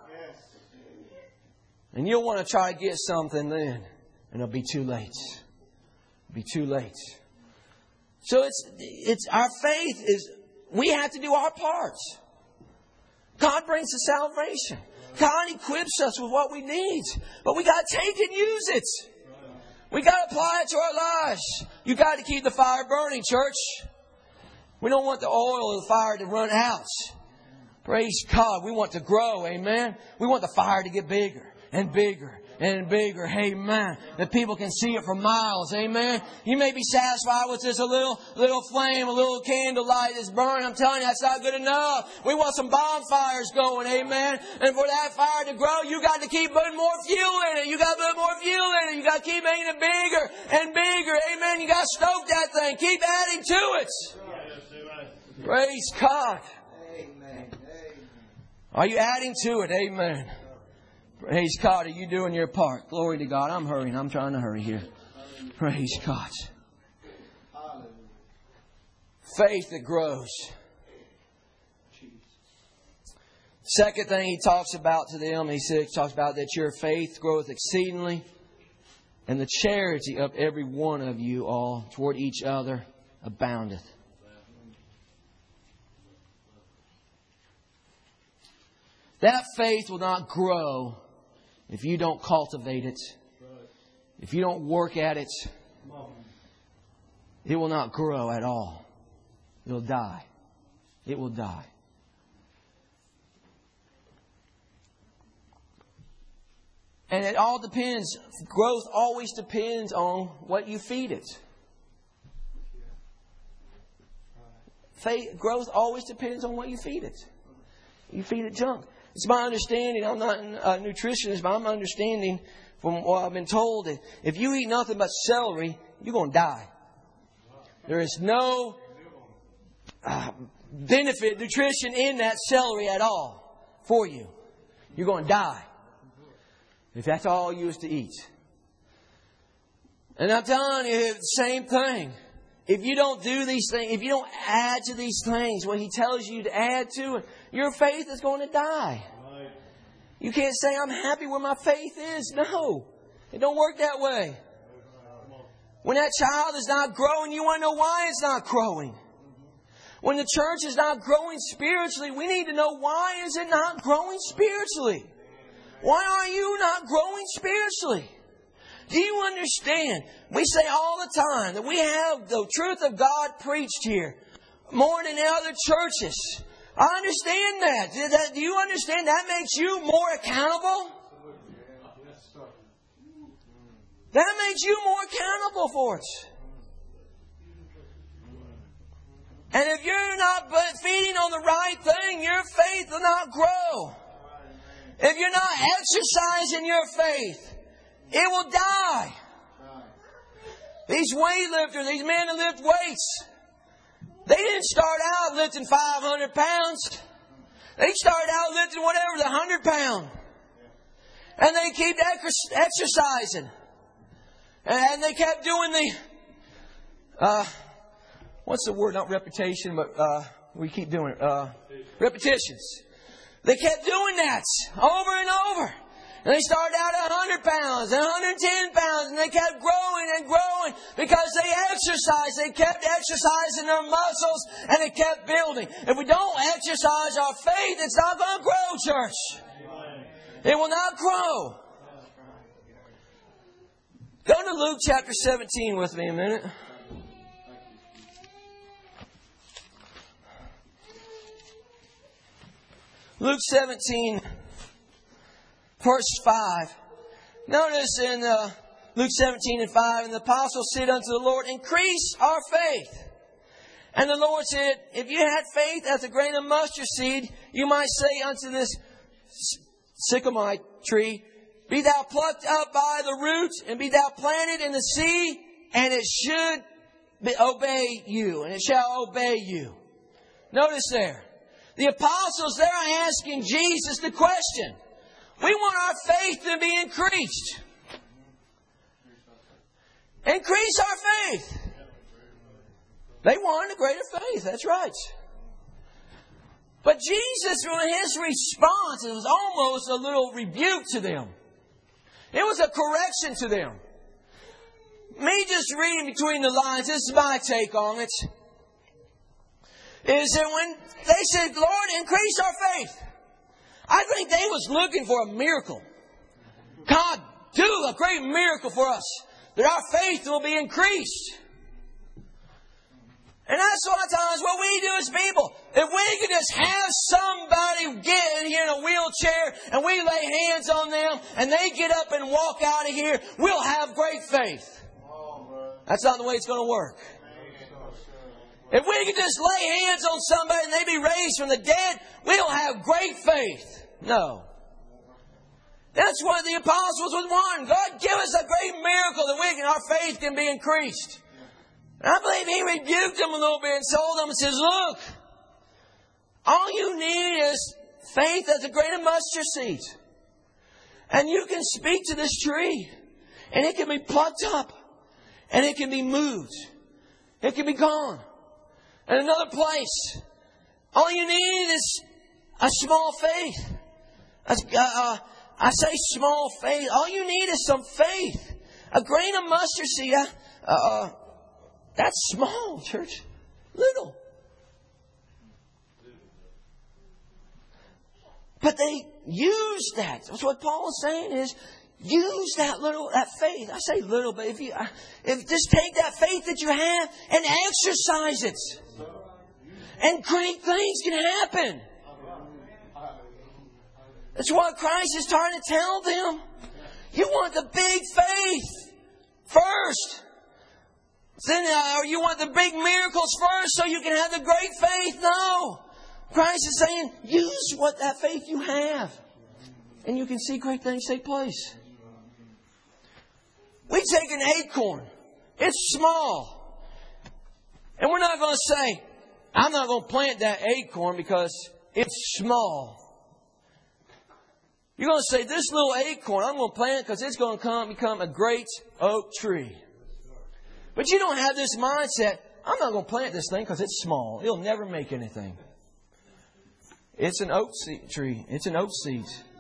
And you'll want to try to get something then. And it'll be too late. It'll be too late. So it's our faith is, we have to do our parts. God brings the salvation. God equips us with what we need. But we got to take and use it. We got to apply it to our lives. You got to keep the fire burning, church. We don't want the oil of the fire to run out. Praise God. We want to grow. Amen. We want the fire to get bigger and bigger and bigger. Amen. That people can see it for miles. Amen. You may be satisfied with just a little flame, a little candlelight that's burning. I'm telling you, that's not good enough. We want some bonfires going. Amen. And for that fire to grow, you got to keep putting more fuel in it. You got to put more fuel in it. You got to keep making it bigger and bigger. Amen. You got to stoke that thing. Keep adding to it. Praise God. Amen. Are you adding to it? Amen. Praise God. Are you doing your part? Glory to God. I'm hurrying. I'm trying to hurry here. Praise God. Faith that grows. Second thing he talks about to them, he talks about that your faith groweth exceedingly, and the charity of every one of you all toward each other aboundeth. That faith will not grow if you don't cultivate it. If you don't work at it, it will not grow at all. It'll die. It will die. And it all depends. Growth always depends on what you feed it. Growth always depends on what you feed it. You feed it junk. It's my understanding, I'm not a nutritionist, but I'm understanding from what I've been told that if you eat nothing but celery, you're going to die. There is no benefit, nutrition in that celery at all for you. You're going to die if that's all you was to eat. And I'm telling you, the same thing. If you don't do these things, if you don't add to these things, what He tells you to add to it, your faith is going to die. Right. You can't say, I'm happy where my faith is. No, it don't work that way. When that child is not growing, you want to know why it's not growing. When the church is not growing spiritually, we need to know why is it not growing spiritually? Why are you not growing spiritually? Do you understand? We say all the time that we have the truth of God preached here more than in other churches. I understand that. Do you understand that makes you more accountable? That makes you more accountable for it. And if you're not feeding on the right thing, your faith will not grow. If you're not exercising your faith, it will die. These weightlifters, these men that lift weights, they didn't start out lifting 500 pounds. They started out lifting whatever, the 100 pound. And they keep exercising. And they kept doing the, what's the word? Not reputation, but we keep doing it. Repetitions. They kept doing that over and over. And they started out at 100 pounds and 110 pounds. And they kept growing and growing because they exercised. They kept exercising their muscles and it kept building. If we don't exercise our faith, it's not going to grow, church. It will not grow. Go to Luke chapter 17 with me a minute. Luke 17, verse 5. Notice in Luke 17 and 5, and the apostles said unto the Lord, increase our faith. And the Lord said, if you had faith as a grain of mustard seed, you might say unto this sycamore tree, be thou plucked up by the roots, and be thou planted in the sea, and it should obey you, and it shall obey you. Notice there. The apostles, they're asking Jesus the question. We want our faith to be increased. Increase our faith. They wanted a greater faith. That's right. But Jesus, His response, it was almost a little rebuke to them. It was a correction to them. Me just reading between the lines, this is my take on it. Is that when they said, Lord, increase our faith. I think they was looking for a miracle. God, do a great miracle for us. That our faith will be increased. And that's sometimes what we and they get up and walk out of here, we'll have great faith. That's not the way it's going to work. If we could just lay hands on somebody and they be raised from the dead, we'll have great faith. No. That's what the apostles would want. God, give us a great miracle that our faith can be increased. And I believe He rebuked them a little bit and told them and says, look, all you need is faith as a grain of mustard seed. And you can speak to this tree, and it can be plucked up, and it can be moved. It can be gone. And another place, all you need is a small faith. I say small faith. All you need is some faith. A grain of mustard seed. That's small, church. Little. But they use that. That's what Paul is saying is, use that faith. I say little, but if just take that faith that you have and exercise it. And great things can happen. That's what Christ is trying to tell them. You want the big faith first. Then, or you want the big miracles first so you can have the great faith? No. Christ is saying, use that faith you have. And you can see great things take place. We take an acorn. It's small. And we're not going to say, I'm not going to plant that acorn because it's small. You're going to say, this little acorn, I'm going to plant it because it's going to become a great oak tree. But you don't have this mindset, I'm not going to plant this thing because it's small. It'll never make anything. It's an oak tree. It's an oak seed.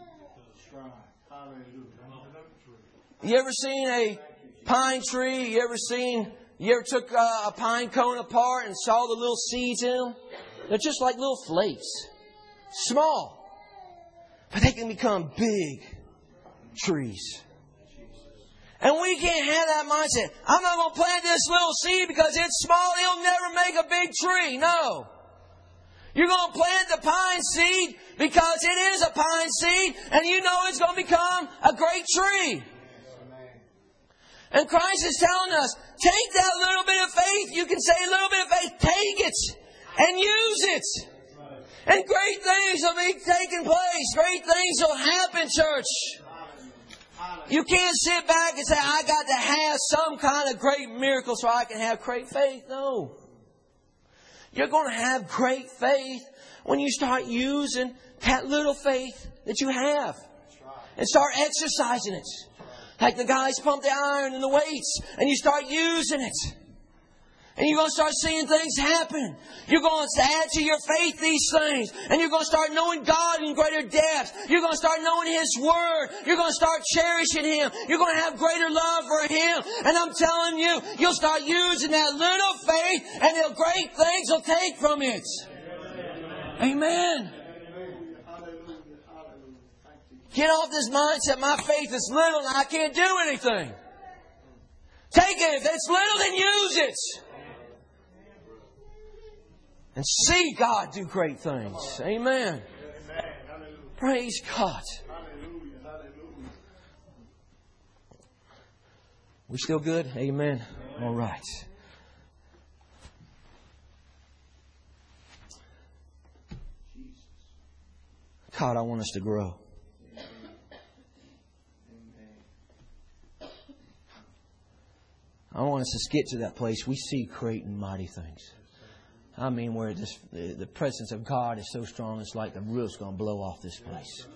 You ever seen a pine tree? You ever took a pine cone apart and saw the little seeds in them? They're just like little flakes. Small. But they can become big trees. And we can't have that mindset. I'm not going to plant this little seed because it's small. It'll never make a big tree. No. You're going to plant the pine seed because it is a pine seed and you know it's going to become a great tree. And Christ is telling us, take that little bit of faith. You can say a little bit of faith. Take it and use it. And great things will be taking place. Great things will happen, church. You can't sit back and say, I got to have some kind of great miracle so I can have great faith. No. You're going to have great faith when you start using that little faith that you have. And start exercising it. Like the guys pump the iron and the weights. And you start using it. And you're going to start seeing things happen. You're going to add to your faith these things. And you're going to start knowing God in greater depth. You're going to start knowing His Word. You're going to start cherishing Him. You're going to have greater love for Him. And I'm telling you, you'll start using that little faith and the great things will take from it. Amen. Get off this mindset, my faith is little and I can't do anything. Take it. If it's little, then use it. And see God do great things. Amen. Praise God. We still good? Amen. All right. God, I want us to grow. I want us to get to that place we see great and mighty things. I mean, where the presence of God is so strong, it's like the roof's going to blow off this place.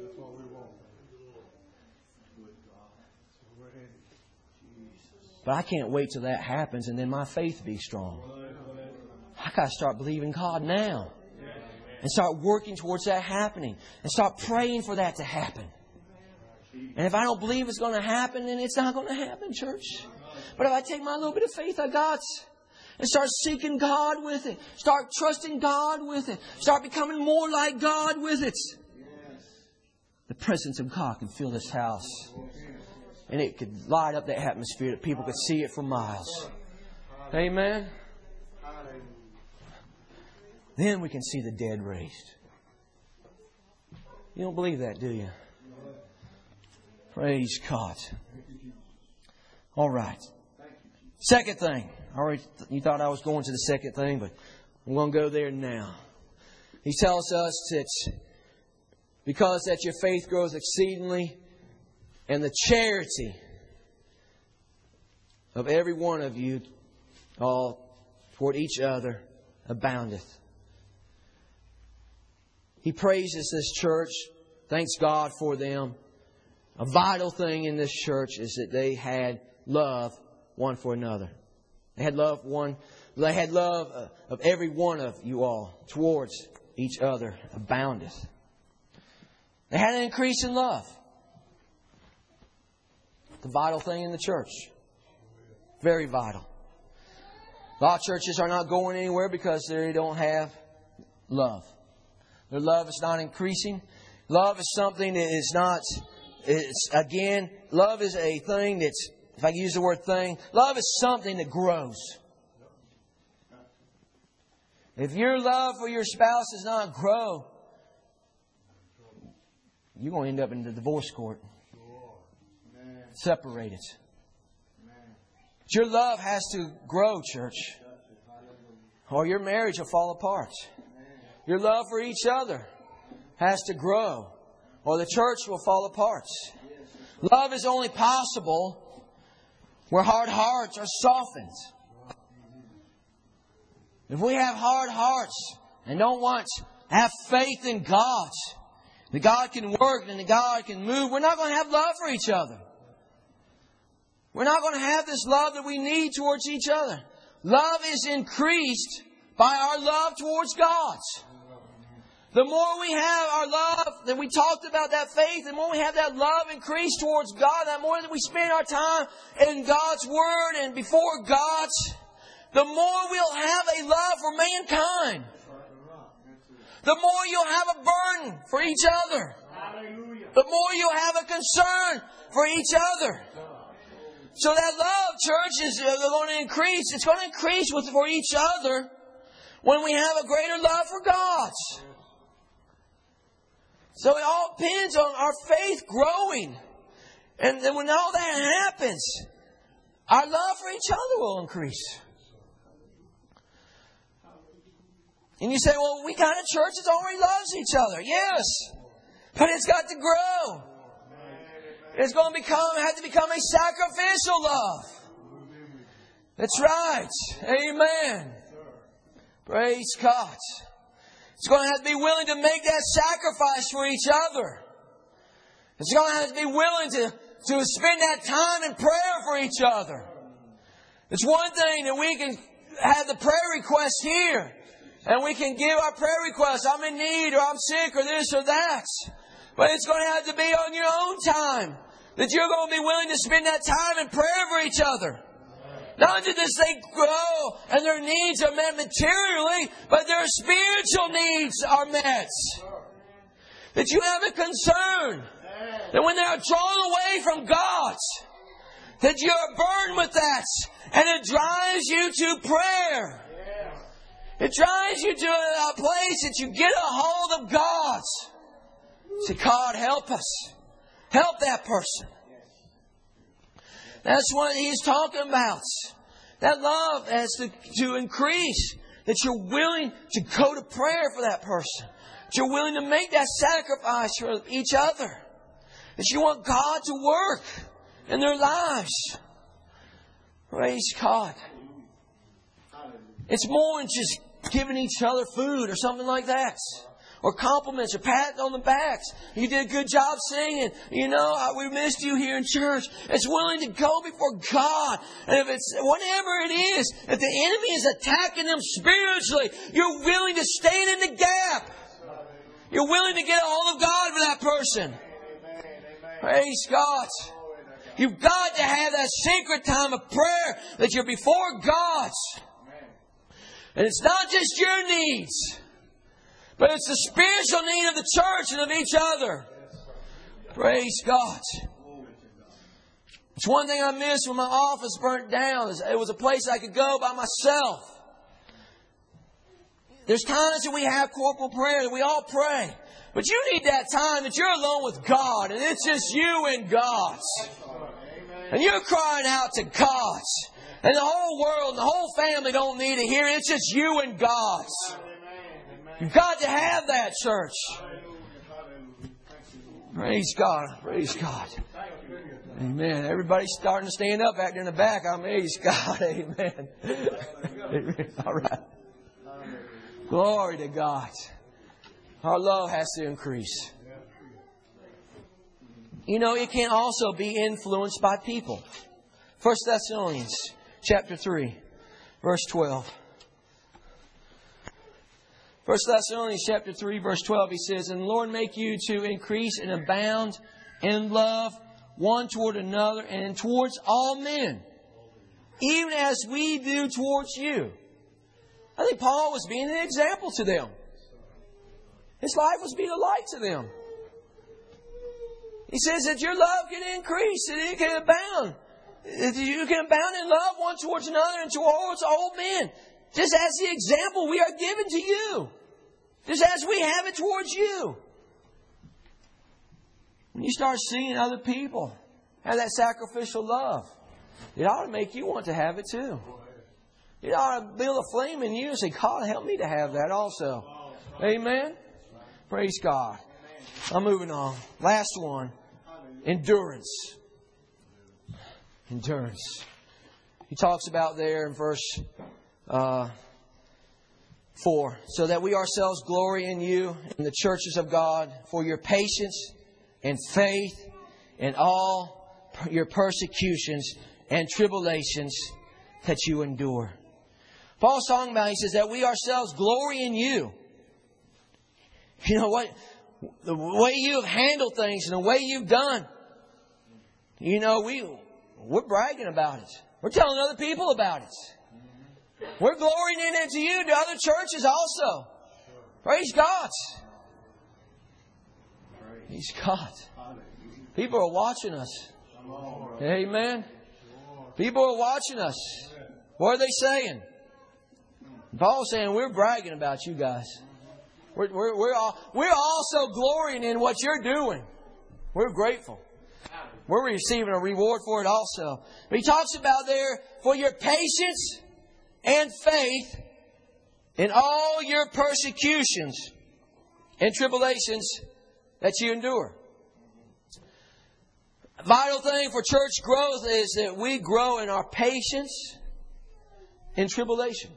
But I can't wait till that happens and then my faith be strong. I got to start believing God now. And start working towards that happening. And start praying for that to happen. And if I don't believe it's going to happen, then it's not going to happen, church. But if I take my little bit of faith I got and start seeking God with it. Start trusting God with it. Start becoming more like God with it. The presence of God can fill this house. And it could light up that atmosphere that people could see it for miles. Amen. Then we can see the dead raised. You don't believe that, do you? Praise God. All right. Second thing. You thought I was going to the second thing, but I'm going to go there now. He tells us that because that your faith grows exceedingly, and the charity of every one of you all toward each other aboundeth. He praises this church, thanks God for them. A vital thing in this church is that they had love one for another. They had love of every one of you all towards each other aboundeth. They had an increase in love. The vital thing in the church. Very vital. A lot of churches are not going anywhere because they don't have love. Their love is not increasing. Love is something that is not... love is a thing that's... If I use the word thing, love is something that grows. If your love for your spouse does not grow, you're going to end up in the divorce court. Separated. But your love has to grow, church, or your marriage will fall apart. Your love for each other has to grow, or the church will fall apart. Love is only possible where hard hearts are softened. If we have hard hearts and don't want to have faith in God, that God can work and that God can move, we're not going to have love for each other. We're not going to have this love that we need towards each other. Love is increased by our love towards God. The more we have our love, that we talked about that faith, the more we have that love increased towards God, the more that we spend our time in God's Word and before God, the more we'll have a love for mankind. The more you'll have a burden for each other. The more you'll have a concern for each other. So that love, church, is going to increase. It's going to increase for each other when we have a greater love for God. So it all depends on our faith growing. And then when all that happens, our love for each other will increase. And you say, well, we got a church that already loves each other. Yes. But it's got to grow. It's going to have to become a sacrificial love. That's right. Amen. Praise God. It's going to have to be willing to make that sacrifice for each other. It's going to have to be willing to spend that time in prayer for each other. It's one thing that we can have the prayer request here. And we can give our prayer requests. I'm in need, or I'm sick, or this or that. But it's going to have to be on your own time. That you're going to be willing to spend that time in prayer for each other. Not only does they grow and their needs are met materially, but their spiritual needs are met. That you have a concern that when they are drawn away from God, that you are burdened with that, and it drives you to prayer. It drives you to a place that you get a hold of God. Say, God, help us. Help that person. That's what He's talking about. That love has to increase. That you're willing to go to prayer for that person. That you're willing to make that sacrifice for each other. That you want God to work in their lives. Praise God. It's more than just giving each other food or something like that. Or compliments or patting on the backs. You did a good job singing. You know, we missed you here in church. It's willing to go before God. And if it's whatever it is, if the enemy is attacking them spiritually, you're willing to stand in the gap. You're willing to get a hold of God for that person. Praise God. You've got to have that secret time of prayer that you're before God. And it's not just your needs, but it's the spiritual need of the church and of each other. Praise God. It's one thing I missed when my office burnt down. It was a place I could go by myself. There's times that we have corporal prayer, that we all pray. But you need that time that you're alone with God, and it's just you and God. And you're crying out to God. And the whole world and the whole family don't need to hear it. It's just you and God. You've got to have that, church. Praise God. Praise God. Amen. Everybody's starting to stand up back there in the back. I praise God. Amen. Amen. All right. Glory to God. Our love has to increase. You know, it can also be influenced by people. 1 Thessalonians chapter 3, verse 12. 1 Thessalonians chapter 3, verse 12, he says, "And the Lord make you to increase and abound in love one toward another and towards all men, even as we do towards you." I think Paul was being an example to them. His life was being a light to them. He says that your love can increase and it can abound. You can abound in love one towards another and towards all men. Just as the example we are given to you. Just as we have it towards you. When you start seeing other people have that sacrificial love, it ought to make you want to have it too. It ought to build a flame in you and say, God, help me to have that also. Amen? Praise God. I'm moving on. Last one. Endurance. Endurance. He talks about there in verse 4. "So that we ourselves glory in you, in the churches of God, for your patience and faith in all your persecutions and tribulations that you endure." Paul's talking about, he says, that we ourselves glory in you. You know what? The way you have handled things and the way you've done. You know, we're bragging about it. We're telling other people about it. We're glorying in it to you, to other churches also. Praise God. Praise God. People are watching us. Amen. People are watching us. What are they saying? Paul's saying we're bragging about you guys. We're also glorying in what you're doing. We're grateful. We're receiving a reward for it also. But he talks about there, for your patience and faith in all your persecutions and tribulations that you endure. A vital thing for church growth is that we grow in our patience in tribulation.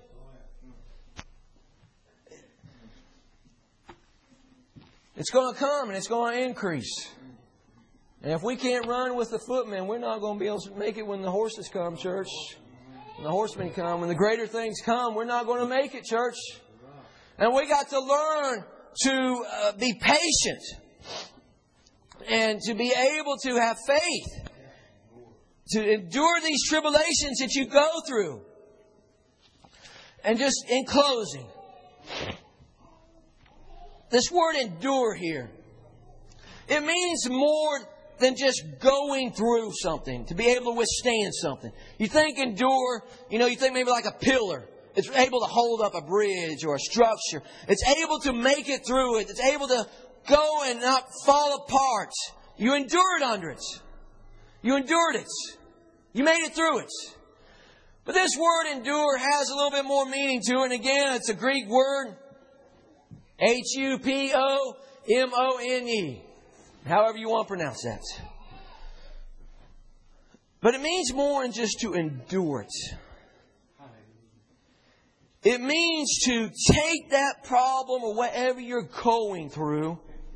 It's going to come and it's going to increase. And if we can't run with the footmen, we're not going to be able to make it when the horses come, church. When the horsemen come, when the greater things come, we're not going to make it, church. And we got to learn to be patient and to be able to have faith, to endure these tribulations that you go through. And just in closing, this word endure here, it means more than just going through something, to be able to withstand something. You think endure, you think maybe like a pillar. It's able to hold up a bridge or a structure. It's able to make it through it. It's able to go and not fall apart. You endured under it. You endured it. You made it through it. But this word endure has a little bit more meaning to it. And again, it's a Greek word. Hupomone. However you want to pronounce that. But it means more than just to endure it. It means to take that problem or whatever you're going through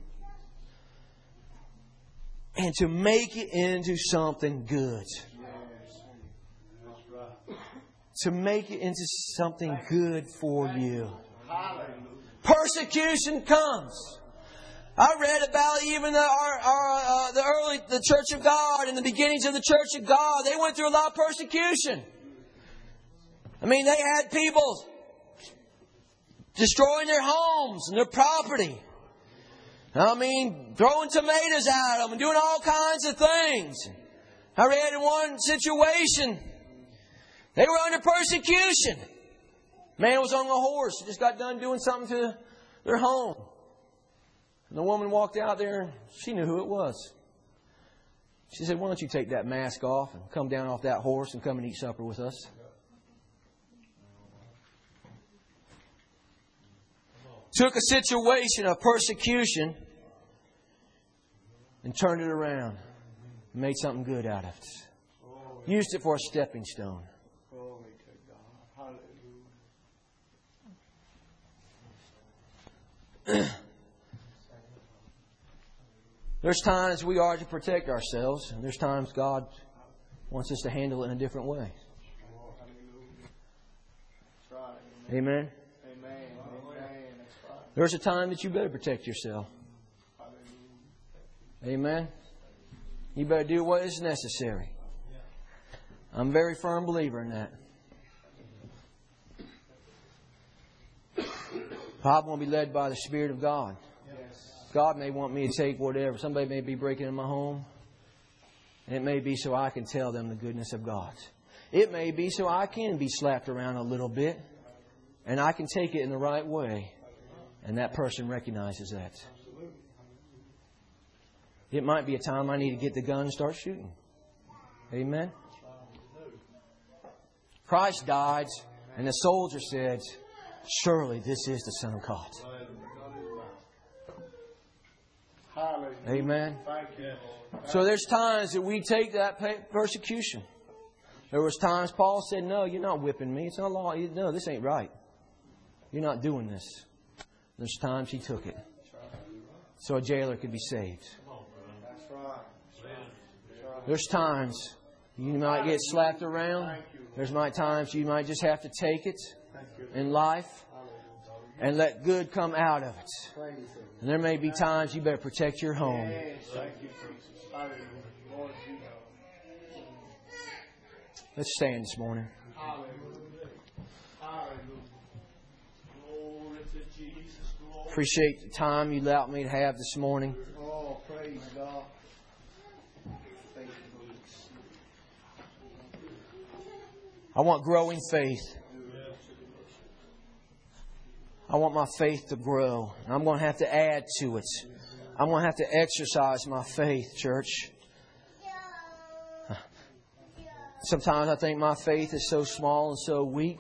and to make it into something good. To make it into something good for you. Persecution comes. I read about even the Church of God and the beginnings of the Church of God. They went through a lot of persecution. I mean, they had people destroying their homes and their property. I mean, throwing tomatoes at them and doing all kinds of things. I read in one situation, they were under persecution. Man was on a horse. Just got done doing something to their home. And the woman walked out there and she knew who it was. She said, why don't you take that mask off and come down off that horse and come and eat supper with us? Took a situation of persecution and turned it around. And made something good out of it. Used it for a stepping stone. There's times we are to protect ourselves, and there's times God wants us to handle it in a different way. Amen? There's a time that you better protect yourself. Amen? You better do what is necessary. I'm a very firm believer in that. I want to be led by the Spirit of God. God may want me to take whatever. Somebody may be breaking in my home. And it may be so I can tell them the goodness of God. It may be so I can be slapped around a little bit. And I can take it in the right way. And that person recognizes that. It might be a time I need to get the gun and start shooting. Amen? Christ died, and the soldier said, surely this is the Son of God. Amen? So there's times that we take that persecution. There was times Paul said, no, you're not whipping me. It's not law. No, this ain't right. You're not doing this. There's times he took it. So a jailer could be saved. There's times you might get slapped around. There's times you might just have to take it in life and let good come out of it. And there may be times you better protect your home. Let's stand this morning. Appreciate the time you allowed me to have this morning. Oh, praise God. I want growing faith. I want my faith to grow. And I'm going to have to add to it. I'm going to have to exercise my faith, church. Sometimes I think my faith is so small and so weak.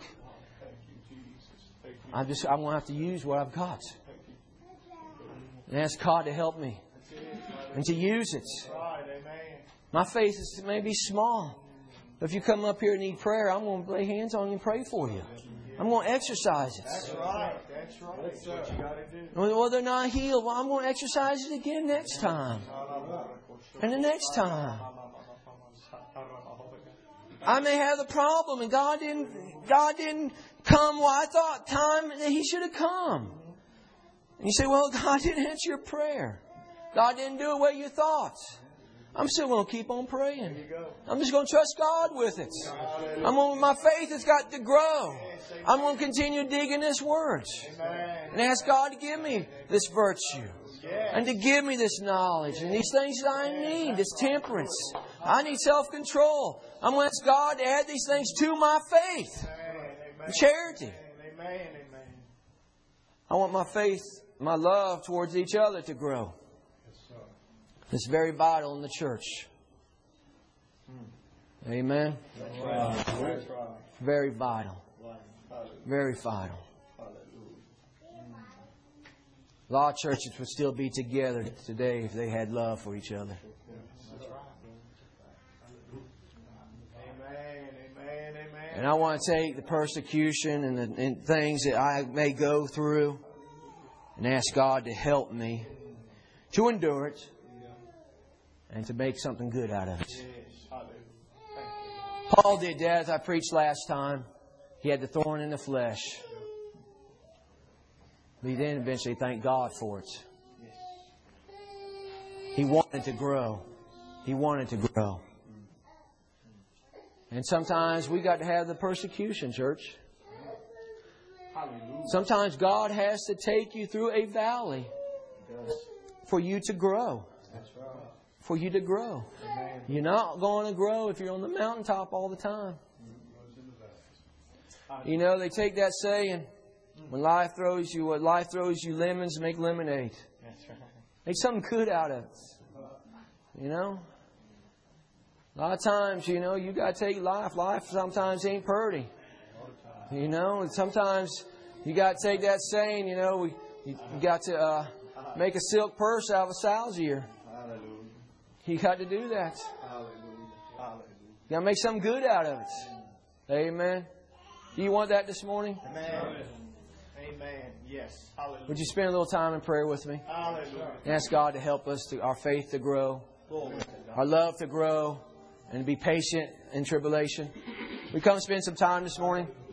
I'm going to have to use what I've got. And ask God to help me. And to use it. My faith is maybe small. But if you come up here and need prayer, I'm going to lay hands on you and pray for you. I'm going to exercise it. That's right. That's right. That's what you got to do. Well, they're not healed. Well, I'm going to exercise it again next time. And the next time. I may have the problem and God didn't come. Well, I thought time that He should have come. And you say, well, God didn't answer your prayer. God didn't do it the way you thought. I'm still going to keep on praying. I'm just going to trust God with it. My faith has got to grow. I'm going to continue digging this Word. And ask God to give me this virtue. And to give me this knowledge. And these things that I need. This temperance. I need self-control. I'm going to ask God to add these things to my faith. Charity. I want my faith, my love towards each other to grow. It's very vital in the church. Amen? That's right. Very vital. Very vital. A lot of churches would still be together today if they had love for each other. And I want to take the persecution and things that I may go through and ask God to help me to endure it. And to make something good out of it. Paul did that, as I preached last time. He had the thorn in the flesh. But he then eventually thanked God for it. He wanted to grow. He wanted to grow. And sometimes we got to have the persecution, church. Sometimes God has to take you through a valley for you to grow. For you to grow. You're not going to grow if you're on the mountaintop all the time. You know, they take that saying, when life throws you lemons, make lemonade. That's right. Make something good out of it. You know? A lot of times, you know, you got to take life. Life sometimes ain't pretty. You know, and sometimes you got to take that saying, you know, you got to make a silk purse out of a sow's ear. Hallelujah. You got to do that. Hallelujah. Hallelujah. You got to make something good out of it. Amen. Do you want that this morning? Amen. Amen. Yes. Hallelujah. Would you spend a little time in prayer with me? Hallelujah. And ask God to help us, our faith to grow, Glory to God. our love to grow, and to be patient in tribulation. We come spend some time this morning.